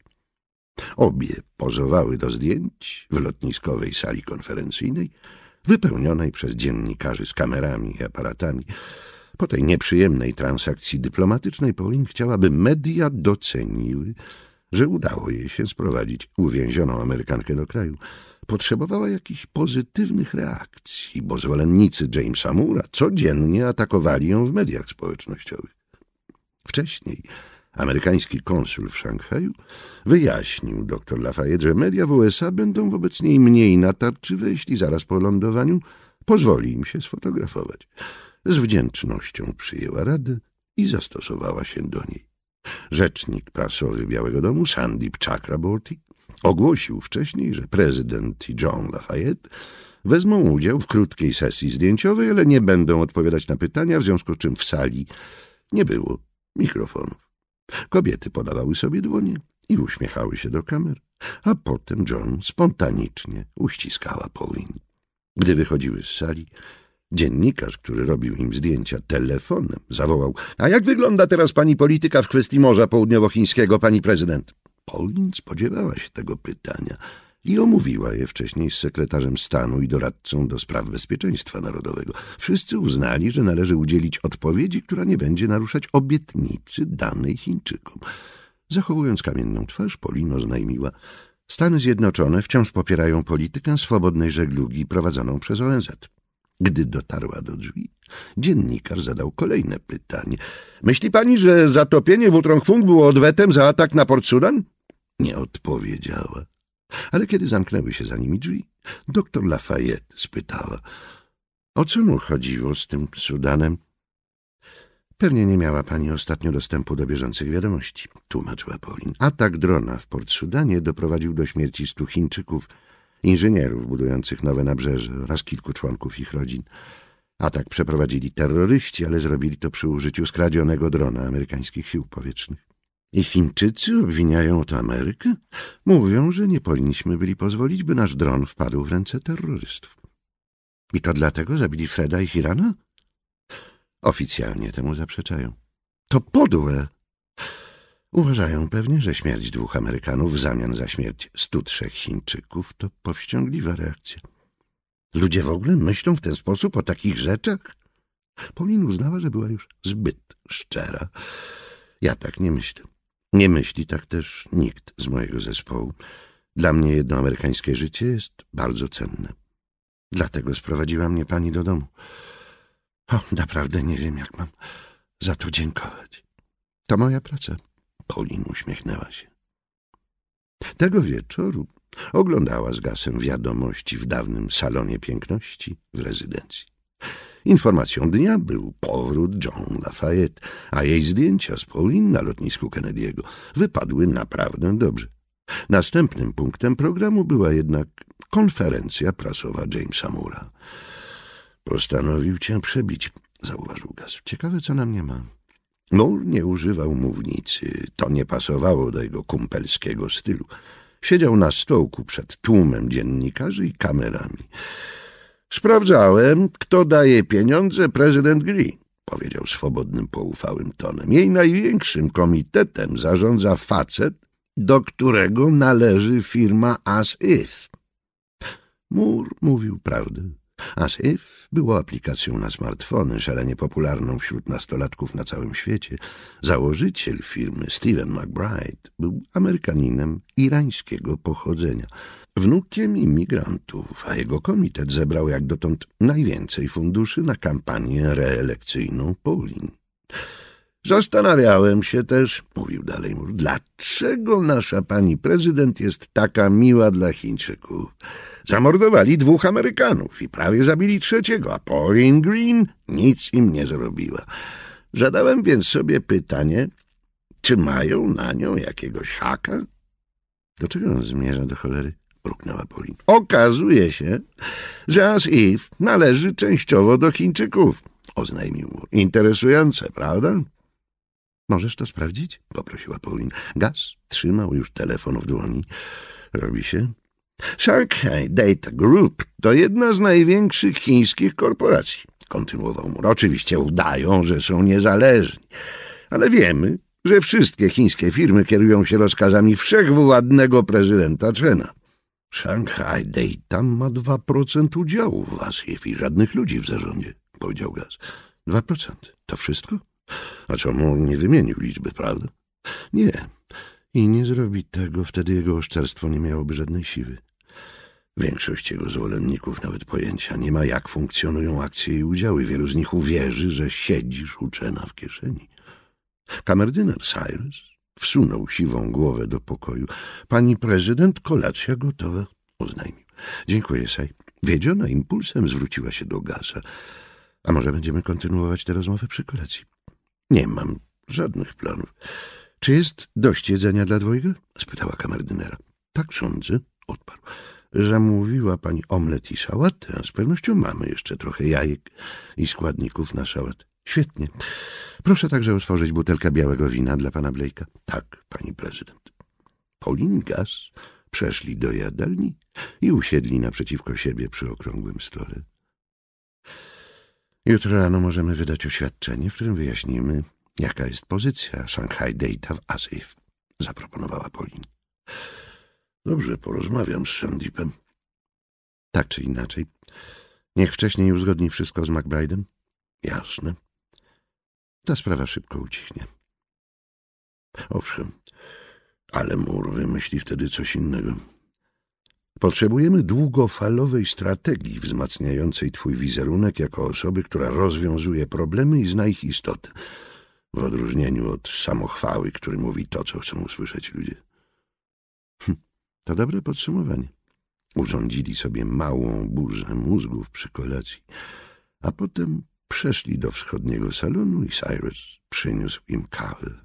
Obie pozowały do zdjęć w lotniskowej sali konferencyjnej, wypełnionej przez dziennikarzy z kamerami i aparatami. Po tej nieprzyjemnej transakcji dyplomatycznej Pauline chciała, by media doceniły, że udało jej się sprowadzić uwięzioną Amerykankę do kraju. Potrzebowała jakichś pozytywnych reakcji, bo zwolennicy Jamesa Moore'a codziennie atakowali ją w mediach społecznościowych. Wcześniej amerykański konsul w Szanghaju wyjaśnił dr Lafayette, że media w USA będą wobec niej mniej natarczywe, jeśli zaraz po lądowaniu pozwoli im się sfotografować. Z wdzięcznością przyjęła radę i zastosowała się do niej. Rzecznik prasowy Białego Domu, Sandeep Chakraborty, ogłosił wcześniej, że prezydent i Joan Lafayette wezmą udział w krótkiej sesji zdjęciowej, ale nie będą odpowiadać na pytania, w związku z czym w sali nie było mikrofonów. Kobiety podawały sobie dłonie i uśmiechały się do kamer, a potem Joan spontanicznie uściskała Pauline. Gdy wychodziły z sali, dziennikarz, który robił im zdjęcia telefonem, zawołał: a jak wygląda teraz pani polityka w kwestii Morza Południowochińskiego, pani prezydent? Pauline spodziewała się tego pytania i omówiła je wcześniej z sekretarzem stanu i doradcą do spraw bezpieczeństwa narodowego. Wszyscy uznali, że należy udzielić odpowiedzi, która nie będzie naruszać obietnicy danej Chińczykom. Zachowując kamienną twarz, Pauline oznajmiła: Stany Zjednoczone wciąż popierają politykę swobodnej żeglugi prowadzoną przez ONZ. Gdy dotarła do drzwi, dziennikarz zadał kolejne pytanie. Myśli pani, że zatopienie w Utrongfung było odwetem za atak na Port Sudan? Nie odpowiedziała. Ale kiedy zamknęły się za nimi drzwi, dr Lafayette spytała: o co mu chodziło z tym Sudanem? Pewnie nie miała pani ostatnio dostępu do bieżących wiadomości, tłumaczyła Pauline. Atak drona w Port Sudanie doprowadził do śmierci 100 Chińczyków, inżynierów budujących nowe nabrzeże oraz kilku członków ich rodzin. Atak przeprowadzili terroryści, ale zrobili to przy użyciu skradzionego drona amerykańskich sił powietrznych. I Chińczycy obwiniają o to Amerykę? Mówią, że nie powinniśmy byli pozwolić, by nasz dron wpadł w ręce terrorystów. I to dlatego zabili Freda i Hirana? Oficjalnie temu zaprzeczają. To podłe. Uważają pewnie, że śmierć 2 Amerykanów w zamian za śmierć 103 Chińczyków to powściągliwa reakcja. Ludzie w ogóle myślą w ten sposób o takich rzeczach? Pauline uznała, że była już zbyt szczera. Ja tak nie myślę. Nie myśli tak też nikt z mojego zespołu. Dla mnie jedno amerykańskie życie jest bardzo cenne. Dlatego sprowadziła mnie pani do domu. O, naprawdę nie wiem, jak mam za to dziękować. To moja praca. Pauline uśmiechnęła się. Tego wieczoru oglądała z Gasem wiadomości w dawnym salonie piękności w rezydencji. Informacją dnia był powrót Joan Lafayette, a jej zdjęcia z Pauline na lotnisku Kennedy'ego wypadły naprawdę dobrze. Następnym punktem programu była jednak konferencja prasowa Jamesa Moore'a. Postanowił cię przebić, zauważył Gas. Ciekawe, co na mnie ma. Moore nie używał mównicy. To nie pasowało do jego kumpelskiego stylu. Siedział na stołku przed tłumem dziennikarzy i kamerami. Sprawdzałem, kto daje pieniądze prezydent Green, powiedział swobodnym, poufałym tonem. Jej największym komitetem zarządza facet, do którego należy firma As If. Moore mówił prawdę. As If było aplikacją na smartfony, szalenie popularną wśród nastolatków na całym świecie. Założyciel firmy, Stephen McBride, był Amerykaninem irańskiego pochodzenia. wnukiem imigrantów, a jego komitet zebrał jak dotąd najwięcej funduszy na kampanię reelekcyjną Pauline. Zastanawiałem się też, mówił dalej Moore, dlaczego nasza pani prezydent jest taka miła dla Chińczyków. Zamordowali 2 Amerykanów i prawie zabili 3, a Pauline Green nic im nie zrobiła. Zadałem więc sobie pytanie, czy mają na nią jakiegoś haka? Do czego on zmierza, do cholery? Mruknęła Pauline. Okazuje się, że As-If należy częściowo do Chińczyków, oznajmił Moore. Interesujące, prawda? Możesz to sprawdzić? Poprosiła Pauline. Gus trzymał już telefon w dłoni. Robi się. Shanghai Data Group to jedna z największych chińskich korporacji, kontynuował Moore. Oczywiście udają, że są niezależni, ale wiemy, że wszystkie chińskie firmy kierują się rozkazami wszechwładnego prezydenta Chena. Shanghai Data ma 2% udziału w As-If i żadnych ludzi w zarządzie, powiedział Gus. 2%? To wszystko? A co Moore nie wymienił liczby, prawda? Nie. I nie zrobi tego, wtedy jego oszczerstwo nie miałoby żadnej siły. Większość jego zwolenników nawet pojęcia nie ma, jak funkcjonują akcje i udziały. Wielu z nich uwierzy, że siedzisz u Chena w kieszeni. Kamerdyner Cyrus wsunął siwą głowę do pokoju. Pani prezydent, kolacja gotowa, oznajmił. Dziękuję, Saj. Wiedziona impulsem zwróciła się do Gusa. A może będziemy kontynuować tę rozmowę przy kolacji? Nie mam żadnych planów. Czy jest dość jedzenia dla 2? Spytała kamerdynera. Tak sądzę, odparł. Zamówiła pani omlet i sałatę, a z pewnością mamy jeszcze trochę jajek i składników na sałat. Świetnie. Proszę także otworzyć butelkę białego wina dla pana Blake'a. Tak, pani prezydent. Pauline i Gus przeszli do jadalni i usiedli naprzeciwko siebie przy okrągłym stole. Jutro rano możemy wydać oświadczenie, w którym wyjaśnimy, jaka jest pozycja Shanghai Data w As-If, zaproponowała Pauline. Dobrze, porozmawiam z Sandipem. Tak czy inaczej. Niech wcześniej uzgodni wszystko z McBride'em. Jasne. Ta sprawa szybko ucichnie. Owszem, ale Moore wymyśli wtedy coś innego. Potrzebujemy długofalowej strategii wzmacniającej twój wizerunek jako osoby, która rozwiązuje problemy i zna ich istotę. W odróżnieniu od samochwały, który mówi to, co chcą usłyszeć ludzie. To dobre podsumowanie. Urządzili sobie małą burzę mózgów przy kolacji, a potem przeszli do wschodniego salonu i Cyrus przyniósł im kawę.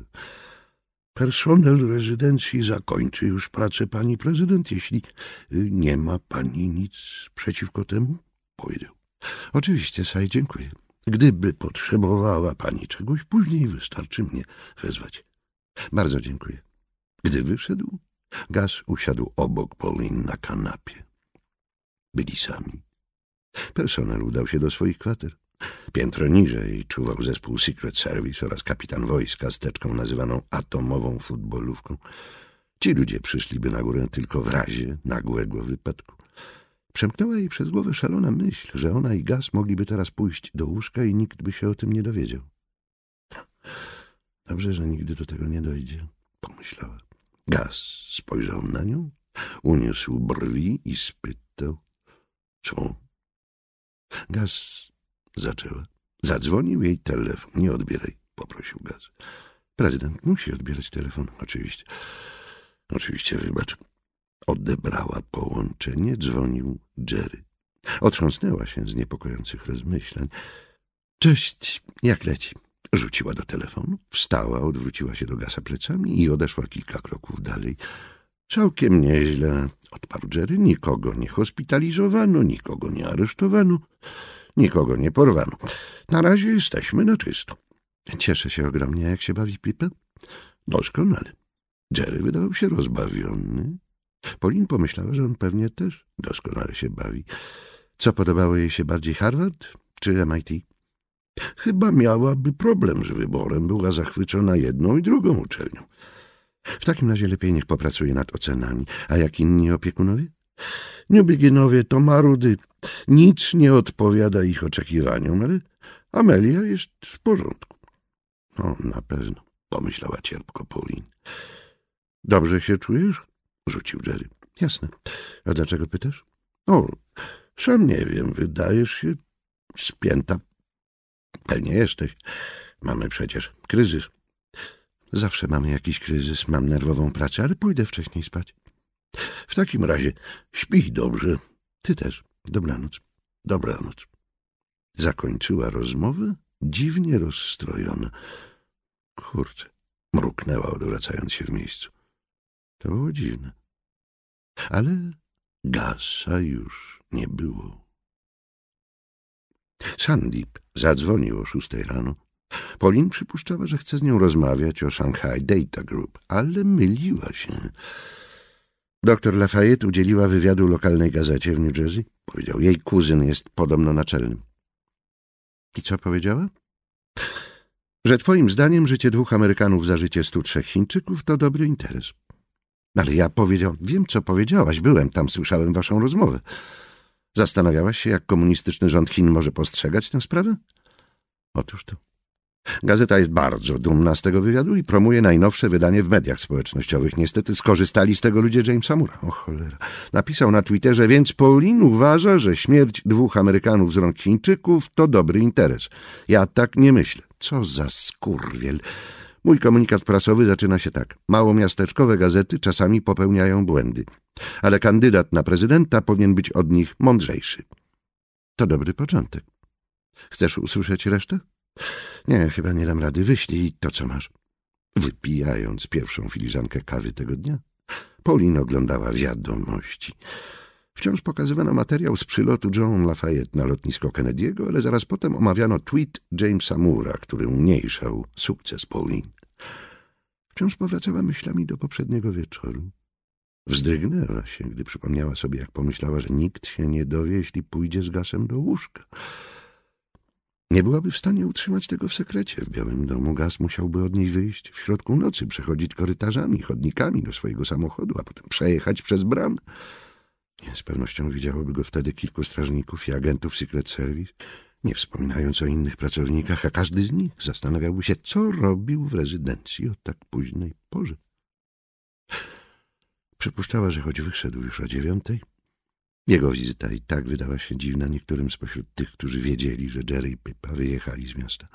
Personel rezydencji zakończy już pracę pani prezydent, jeśli nie ma pani nic przeciwko temu, powiedział. Oczywiście, Saj, dziękuję. Gdyby potrzebowała pani czegoś, później wystarczy mnie wezwać. Bardzo dziękuję. Gdy wyszedł, Gus usiadł obok Pauline na kanapie. Byli sami. Personel udał się do swoich kwater. Piętro niżej czuwał zespół Secret Service oraz kapitan wojska z teczką nazywaną atomową futbolówką. Ci ludzie przyszliby na górę tylko w razie nagłego wypadku. Przemknęła jej przez głowę szalona myśl, że ona i Gus mogliby teraz pójść do łóżka i nikt by się o tym nie dowiedział. Dobrze, że nigdy do tego nie dojdzie, pomyślała. Gus spojrzał na nią, uniósł brwi i spytał, co? Gus zaczęła. Zadzwonił jej telefon. Nie odbieraj, poprosił Gus. Prezydent musi odbierać telefon, oczywiście. Oczywiście, wybacz. Odebrała połączenie, dzwonił Jerry. Otrząsnęła się z niepokojących rozmyślań. Cześć, jak leci? Rzuciła do telefonu, wstała, odwróciła się do Gusa plecami i odeszła kilka kroków dalej. Całkiem nieźle, odparł Jerry. Nikogo nie hospitalizowano, nikogo nie aresztowano, nikogo nie porwano. Na razie jesteśmy na czysto. Cieszę się ogromnie, jak się bawi Piper. Doskonale. Jerry wydawał się rozbawiony. Pauline pomyślała, że on pewnie też doskonale się bawi. Co podobało jej się bardziej, Harvard czy MIT? Chyba miałaby problem z wyborem. Była zachwycona jedną i drugą uczelnią. W takim razie lepiej niech popracuje nad ocenami. A jak inni opiekunowie? Newbeginowie to marudy. Nic nie odpowiada ich oczekiwaniom, ale Amelia jest w porządku. No, na pewno, pomyślała cierpko Pauline. Dobrze się czujesz? Rzucił Jerry. Jasne. A dlaczego pytasz? O, sam nie wiem. Wydajesz się spięta. Pewnie jesteś. Mamy przecież kryzys. Zawsze mamy jakiś kryzys. Mam nerwową pracę, ale pójdę wcześniej spać. W takim razie śpij dobrze. Ty też. Dobranoc. Dobranoc. Zakończyła rozmowę dziwnie rozstrojona. Kurczę, mruknęła, odwracając się w miejscu. To było dziwne. Ale Gasa już nie było. Sandeep zadzwonił o 6 rano. Pauline przypuszczała, że chce z nią rozmawiać o Shanghai Data Group, ale myliła się. Doktor Lafayette udzieliła wywiadu lokalnej gazecie w New Jersey. Powiedział, jej kuzyn jest podobno naczelnym. I co powiedziała? Że twoim zdaniem życie 2 Amerykanów za życie 103 Chińczyków to dobry interes. Ale ja powiedział, wiem co powiedziałaś, byłem tam, słyszałem waszą rozmowę. Zastanawiałaś się, jak komunistyczny rząd Chin może postrzegać tę sprawę? Otóż to. Gazeta jest bardzo dumna z tego wywiadu i promuje najnowsze wydanie w mediach społecznościowych. Niestety skorzystali z tego ludzie Jamesa Moore'a. O cholera. Napisał na Twitterze, więc Pauline uważa, że śmierć 2 Amerykanów z rąk Chińczyków to dobry interes. Ja tak nie myślę. Co za skurwiel. Mój komunikat prasowy zaczyna się tak. Małomiasteczkowe gazety czasami popełniają błędy, ale kandydat na prezydenta powinien być od nich mądrzejszy. To dobry początek. Chcesz usłyszeć resztę? Nie, chyba nie dam rady. Wyślij to, co masz. Wypijając pierwszą filiżankę kawy tego dnia, Pauline oglądała wiadomości. Wciąż pokazywano materiał z przylotu John Lafayette na lotnisko Kennedy'ego, ale zaraz potem omawiano tweet Jamesa Moore'a, który umniejszał sukces Pauline. Wciąż powracała myślami do poprzedniego wieczoru. Wzdrygnęła się, gdy przypomniała sobie, jak pomyślała, że nikt się nie dowie, jeśli pójdzie z Gasem do łóżka. Nie byłaby w stanie utrzymać tego w sekrecie. W Białym Domu Gas musiałby od niej wyjść w środku nocy, przechodzić korytarzami, chodnikami do swojego samochodu, a potem przejechać przez bramę. Nie, z pewnością widziałoby go wtedy kilku strażników i agentów Secret Service, nie wspominając o innych pracownikach, a każdy z nich zastanawiałby się, co robił w rezydencji o tak późnej porze. Przypuszczała, że choć wyszedł już o 9, jego wizyta i tak wydała się dziwna niektórym spośród tych, którzy wiedzieli, że Jerry i Pippa wyjechali z miasta.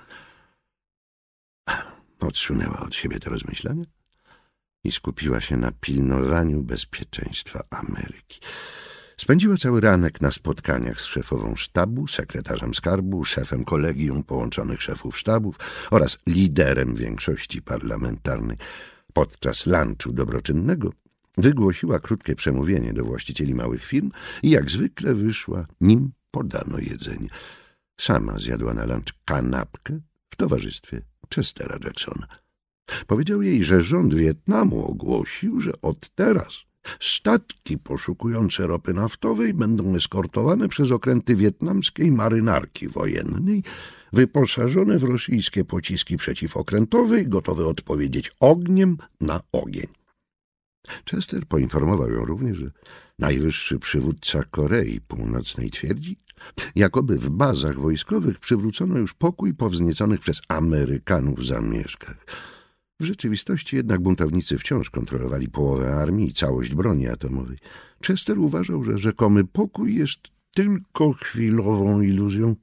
Odsunęła od siebie te rozmyślania i skupiła się na pilnowaniu bezpieczeństwa Ameryki. Spędziła cały ranek na spotkaniach z szefową sztabu, sekretarzem skarbu, szefem kolegium połączonych szefów sztabów oraz liderem większości parlamentarnej. Podczas lunchu dobroczynnego wygłosiła krótkie przemówienie do właścicieli małych firm i jak zwykle wyszła, nim podano jedzenie. Sama zjadła na lunch kanapkę w towarzystwie Chestera Jacksona. Powiedział jej, że rząd Wietnamu ogłosił, że od teraz statki poszukujące ropy naftowej będą eskortowane przez okręty wietnamskiej marynarki wojennej, wyposażone w rosyjskie pociski przeciwokrętowe i gotowe odpowiedzieć ogniem na ogień. Chester poinformował ją również, że najwyższy przywódca Korei Północnej twierdzi, jakoby w bazach wojskowych przywrócono już pokój po wznieconych przez Amerykanów zamieszkach. W rzeczywistości jednak buntownicy wciąż kontrolowali połowę armii i całość broni atomowej. Chester uważał, że rzekomy pokój jest tylko chwilową iluzją.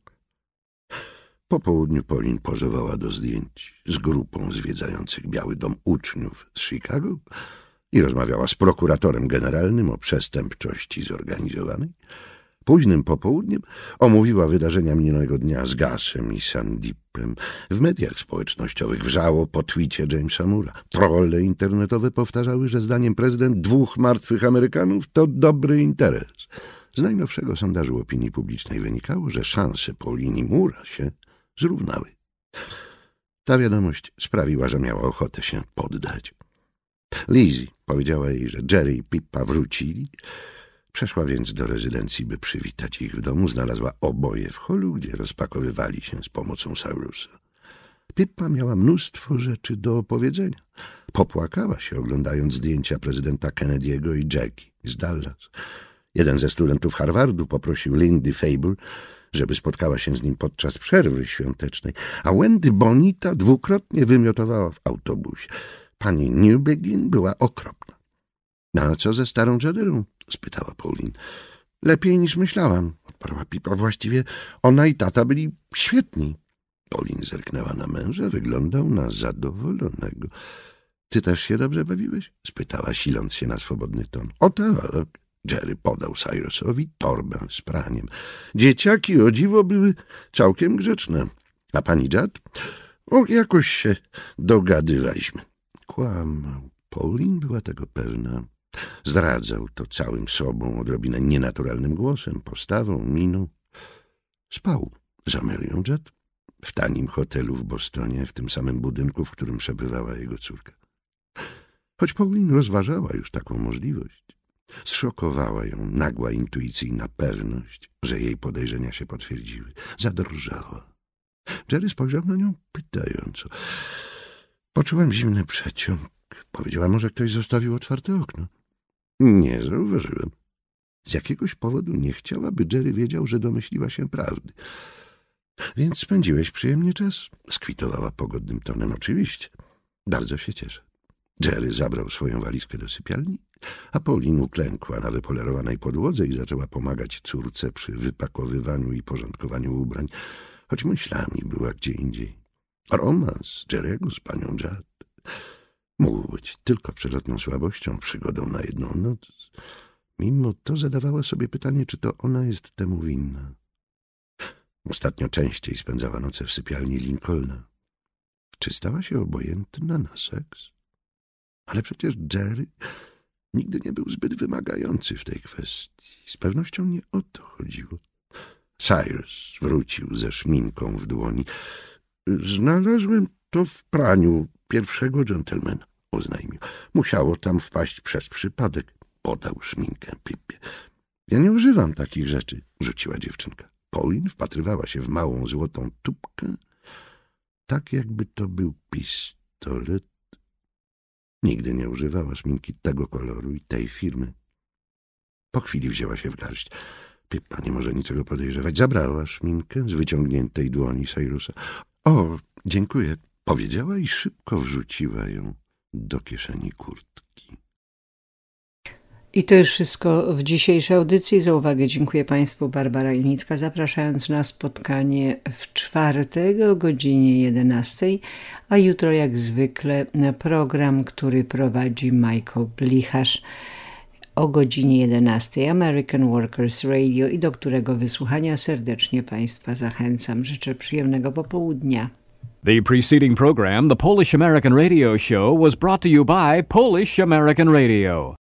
Po południu Pauline pozowała do zdjęć z grupą zwiedzających Biały Dom uczniów z Chicago i rozmawiała z prokuratorem generalnym o przestępczości zorganizowanej. Późnym popołudniem omówiła wydarzenia minionego dnia z Gasem i Sandeepem. W mediach społecznościowych wrzało po twicie Jamesa Moore'a. Trolle internetowe powtarzały, że zdaniem prezydent 2 martwych Amerykanów to dobry interes. Z najnowszego sondażu opinii publicznej wynikało, że szanse Pauline i Moore'a się zrównały. Ta wiadomość sprawiła, że miała ochotę się poddać. Lizzie powiedziała jej, że Jerry i Pippa wrócili. Przeszła więc do rezydencji, by przywitać ich w domu. Znalazła oboje w holu, gdzie rozpakowywali się z pomocą Cyrusa. Pippa miała mnóstwo rzeczy do opowiedzenia. Popłakała się, oglądając zdjęcia prezydenta Kennedy'ego i Jackie z Dallas. Jeden ze studentów Harvardu poprosił Lindy Faber, żeby spotkała się z nim podczas przerwy świątecznej, a Wendy Bonita 2-krotnie wymiotowała w autobusie. Pani Newbegin była okropna. A co ze starą Jaderą? Spytała Pauline. Lepiej niż myślałam, odparła Pipa. Właściwie ona i tata byli świetni. Pauline zerknęła na męża, wyglądał na zadowolonego. Ty też się dobrze bawiłeś? Spytała, siląc się na swobodny ton. O tak. Jerry podał Cyrusowi torbę z praniem. Dzieciaki, o dziwo, były całkiem grzeczne. A pani Judd? O, jakoś się dogadywaliśmy. Kłamał. Pauline była tego pewna. Zdradzał to całym sobą, odrobinę nienaturalnym głosem, postawą, miną. Spał z Amelią Judd w tanim hotelu w Bostonie, w tym samym budynku, w którym przebywała jego córka. Choć Pauline rozważała już taką możliwość, zszokowała ją nagła intuicyjna pewność, że jej podejrzenia się potwierdziły. Zadrżała. Jerry spojrzał na nią pytająco. Poczułam zimny przeciąg. Powiedziała, może ktoś zostawił otwarte okno. Nie zauważyłem. Z jakiegoś powodu nie chciała, by Jerry wiedział, że domyśliła się prawdy. Więc spędziłeś przyjemnie czas? Skwitowała pogodnym tonem. Oczywiście. Bardzo się cieszę. Jerry zabrał swoją walizkę do sypialni, a Pauline uklękła na wypolerowanej podłodze i zaczęła pomagać córce przy wypakowywaniu i porządkowaniu ubrań, choć myślami była gdzie indziej. Romans Jerry'ego z panią Judd mógł być tylko przelotną słabością, przygodą na jedną noc. Mimo to zadawała sobie pytanie, czy to ona jest temu winna. Ostatnio częściej spędzała noce w sypialni Lincolna. Czy stała się obojętna na seks? Ale przecież Jerry nigdy nie był zbyt wymagający w tej kwestii. Z pewnością nie o to chodziło. Cyrus wrócił ze szminką w dłoni. Znalazłem to w praniu pierwszego dżentelmena, oznajmił. Musiało tam wpaść przez przypadek. Podał szminkę Pipie. Ja nie używam takich rzeczy, rzuciła dziewczynka. Pauline wpatrywała się w małą złotą tubkę, tak jakby to był pistolet. Nigdy nie używała szminki tego koloru i tej firmy. Po chwili wzięła się w garść. Pippa nie może niczego podejrzewać. Zabrała szminkę z wyciągniętej dłoni Cyrusa. O, dziękuję, powiedziała i szybko wrzuciła ją do kieszeni kurtki. I to już wszystko w dzisiejszej audycji. Za uwagę dziękuję Państwu. Barbara Ilicka, zapraszając na spotkanie w czwartek o godzinie 11, a jutro jak zwykle program, który prowadzi Michael Blicharz o godzinie 11, American Workers Radio, i do którego wysłuchania serdecznie Państwa zachęcam. Życzę przyjemnego popołudnia. The preceding program, the Polish American Radio Show, was brought to you by Polish American Radio.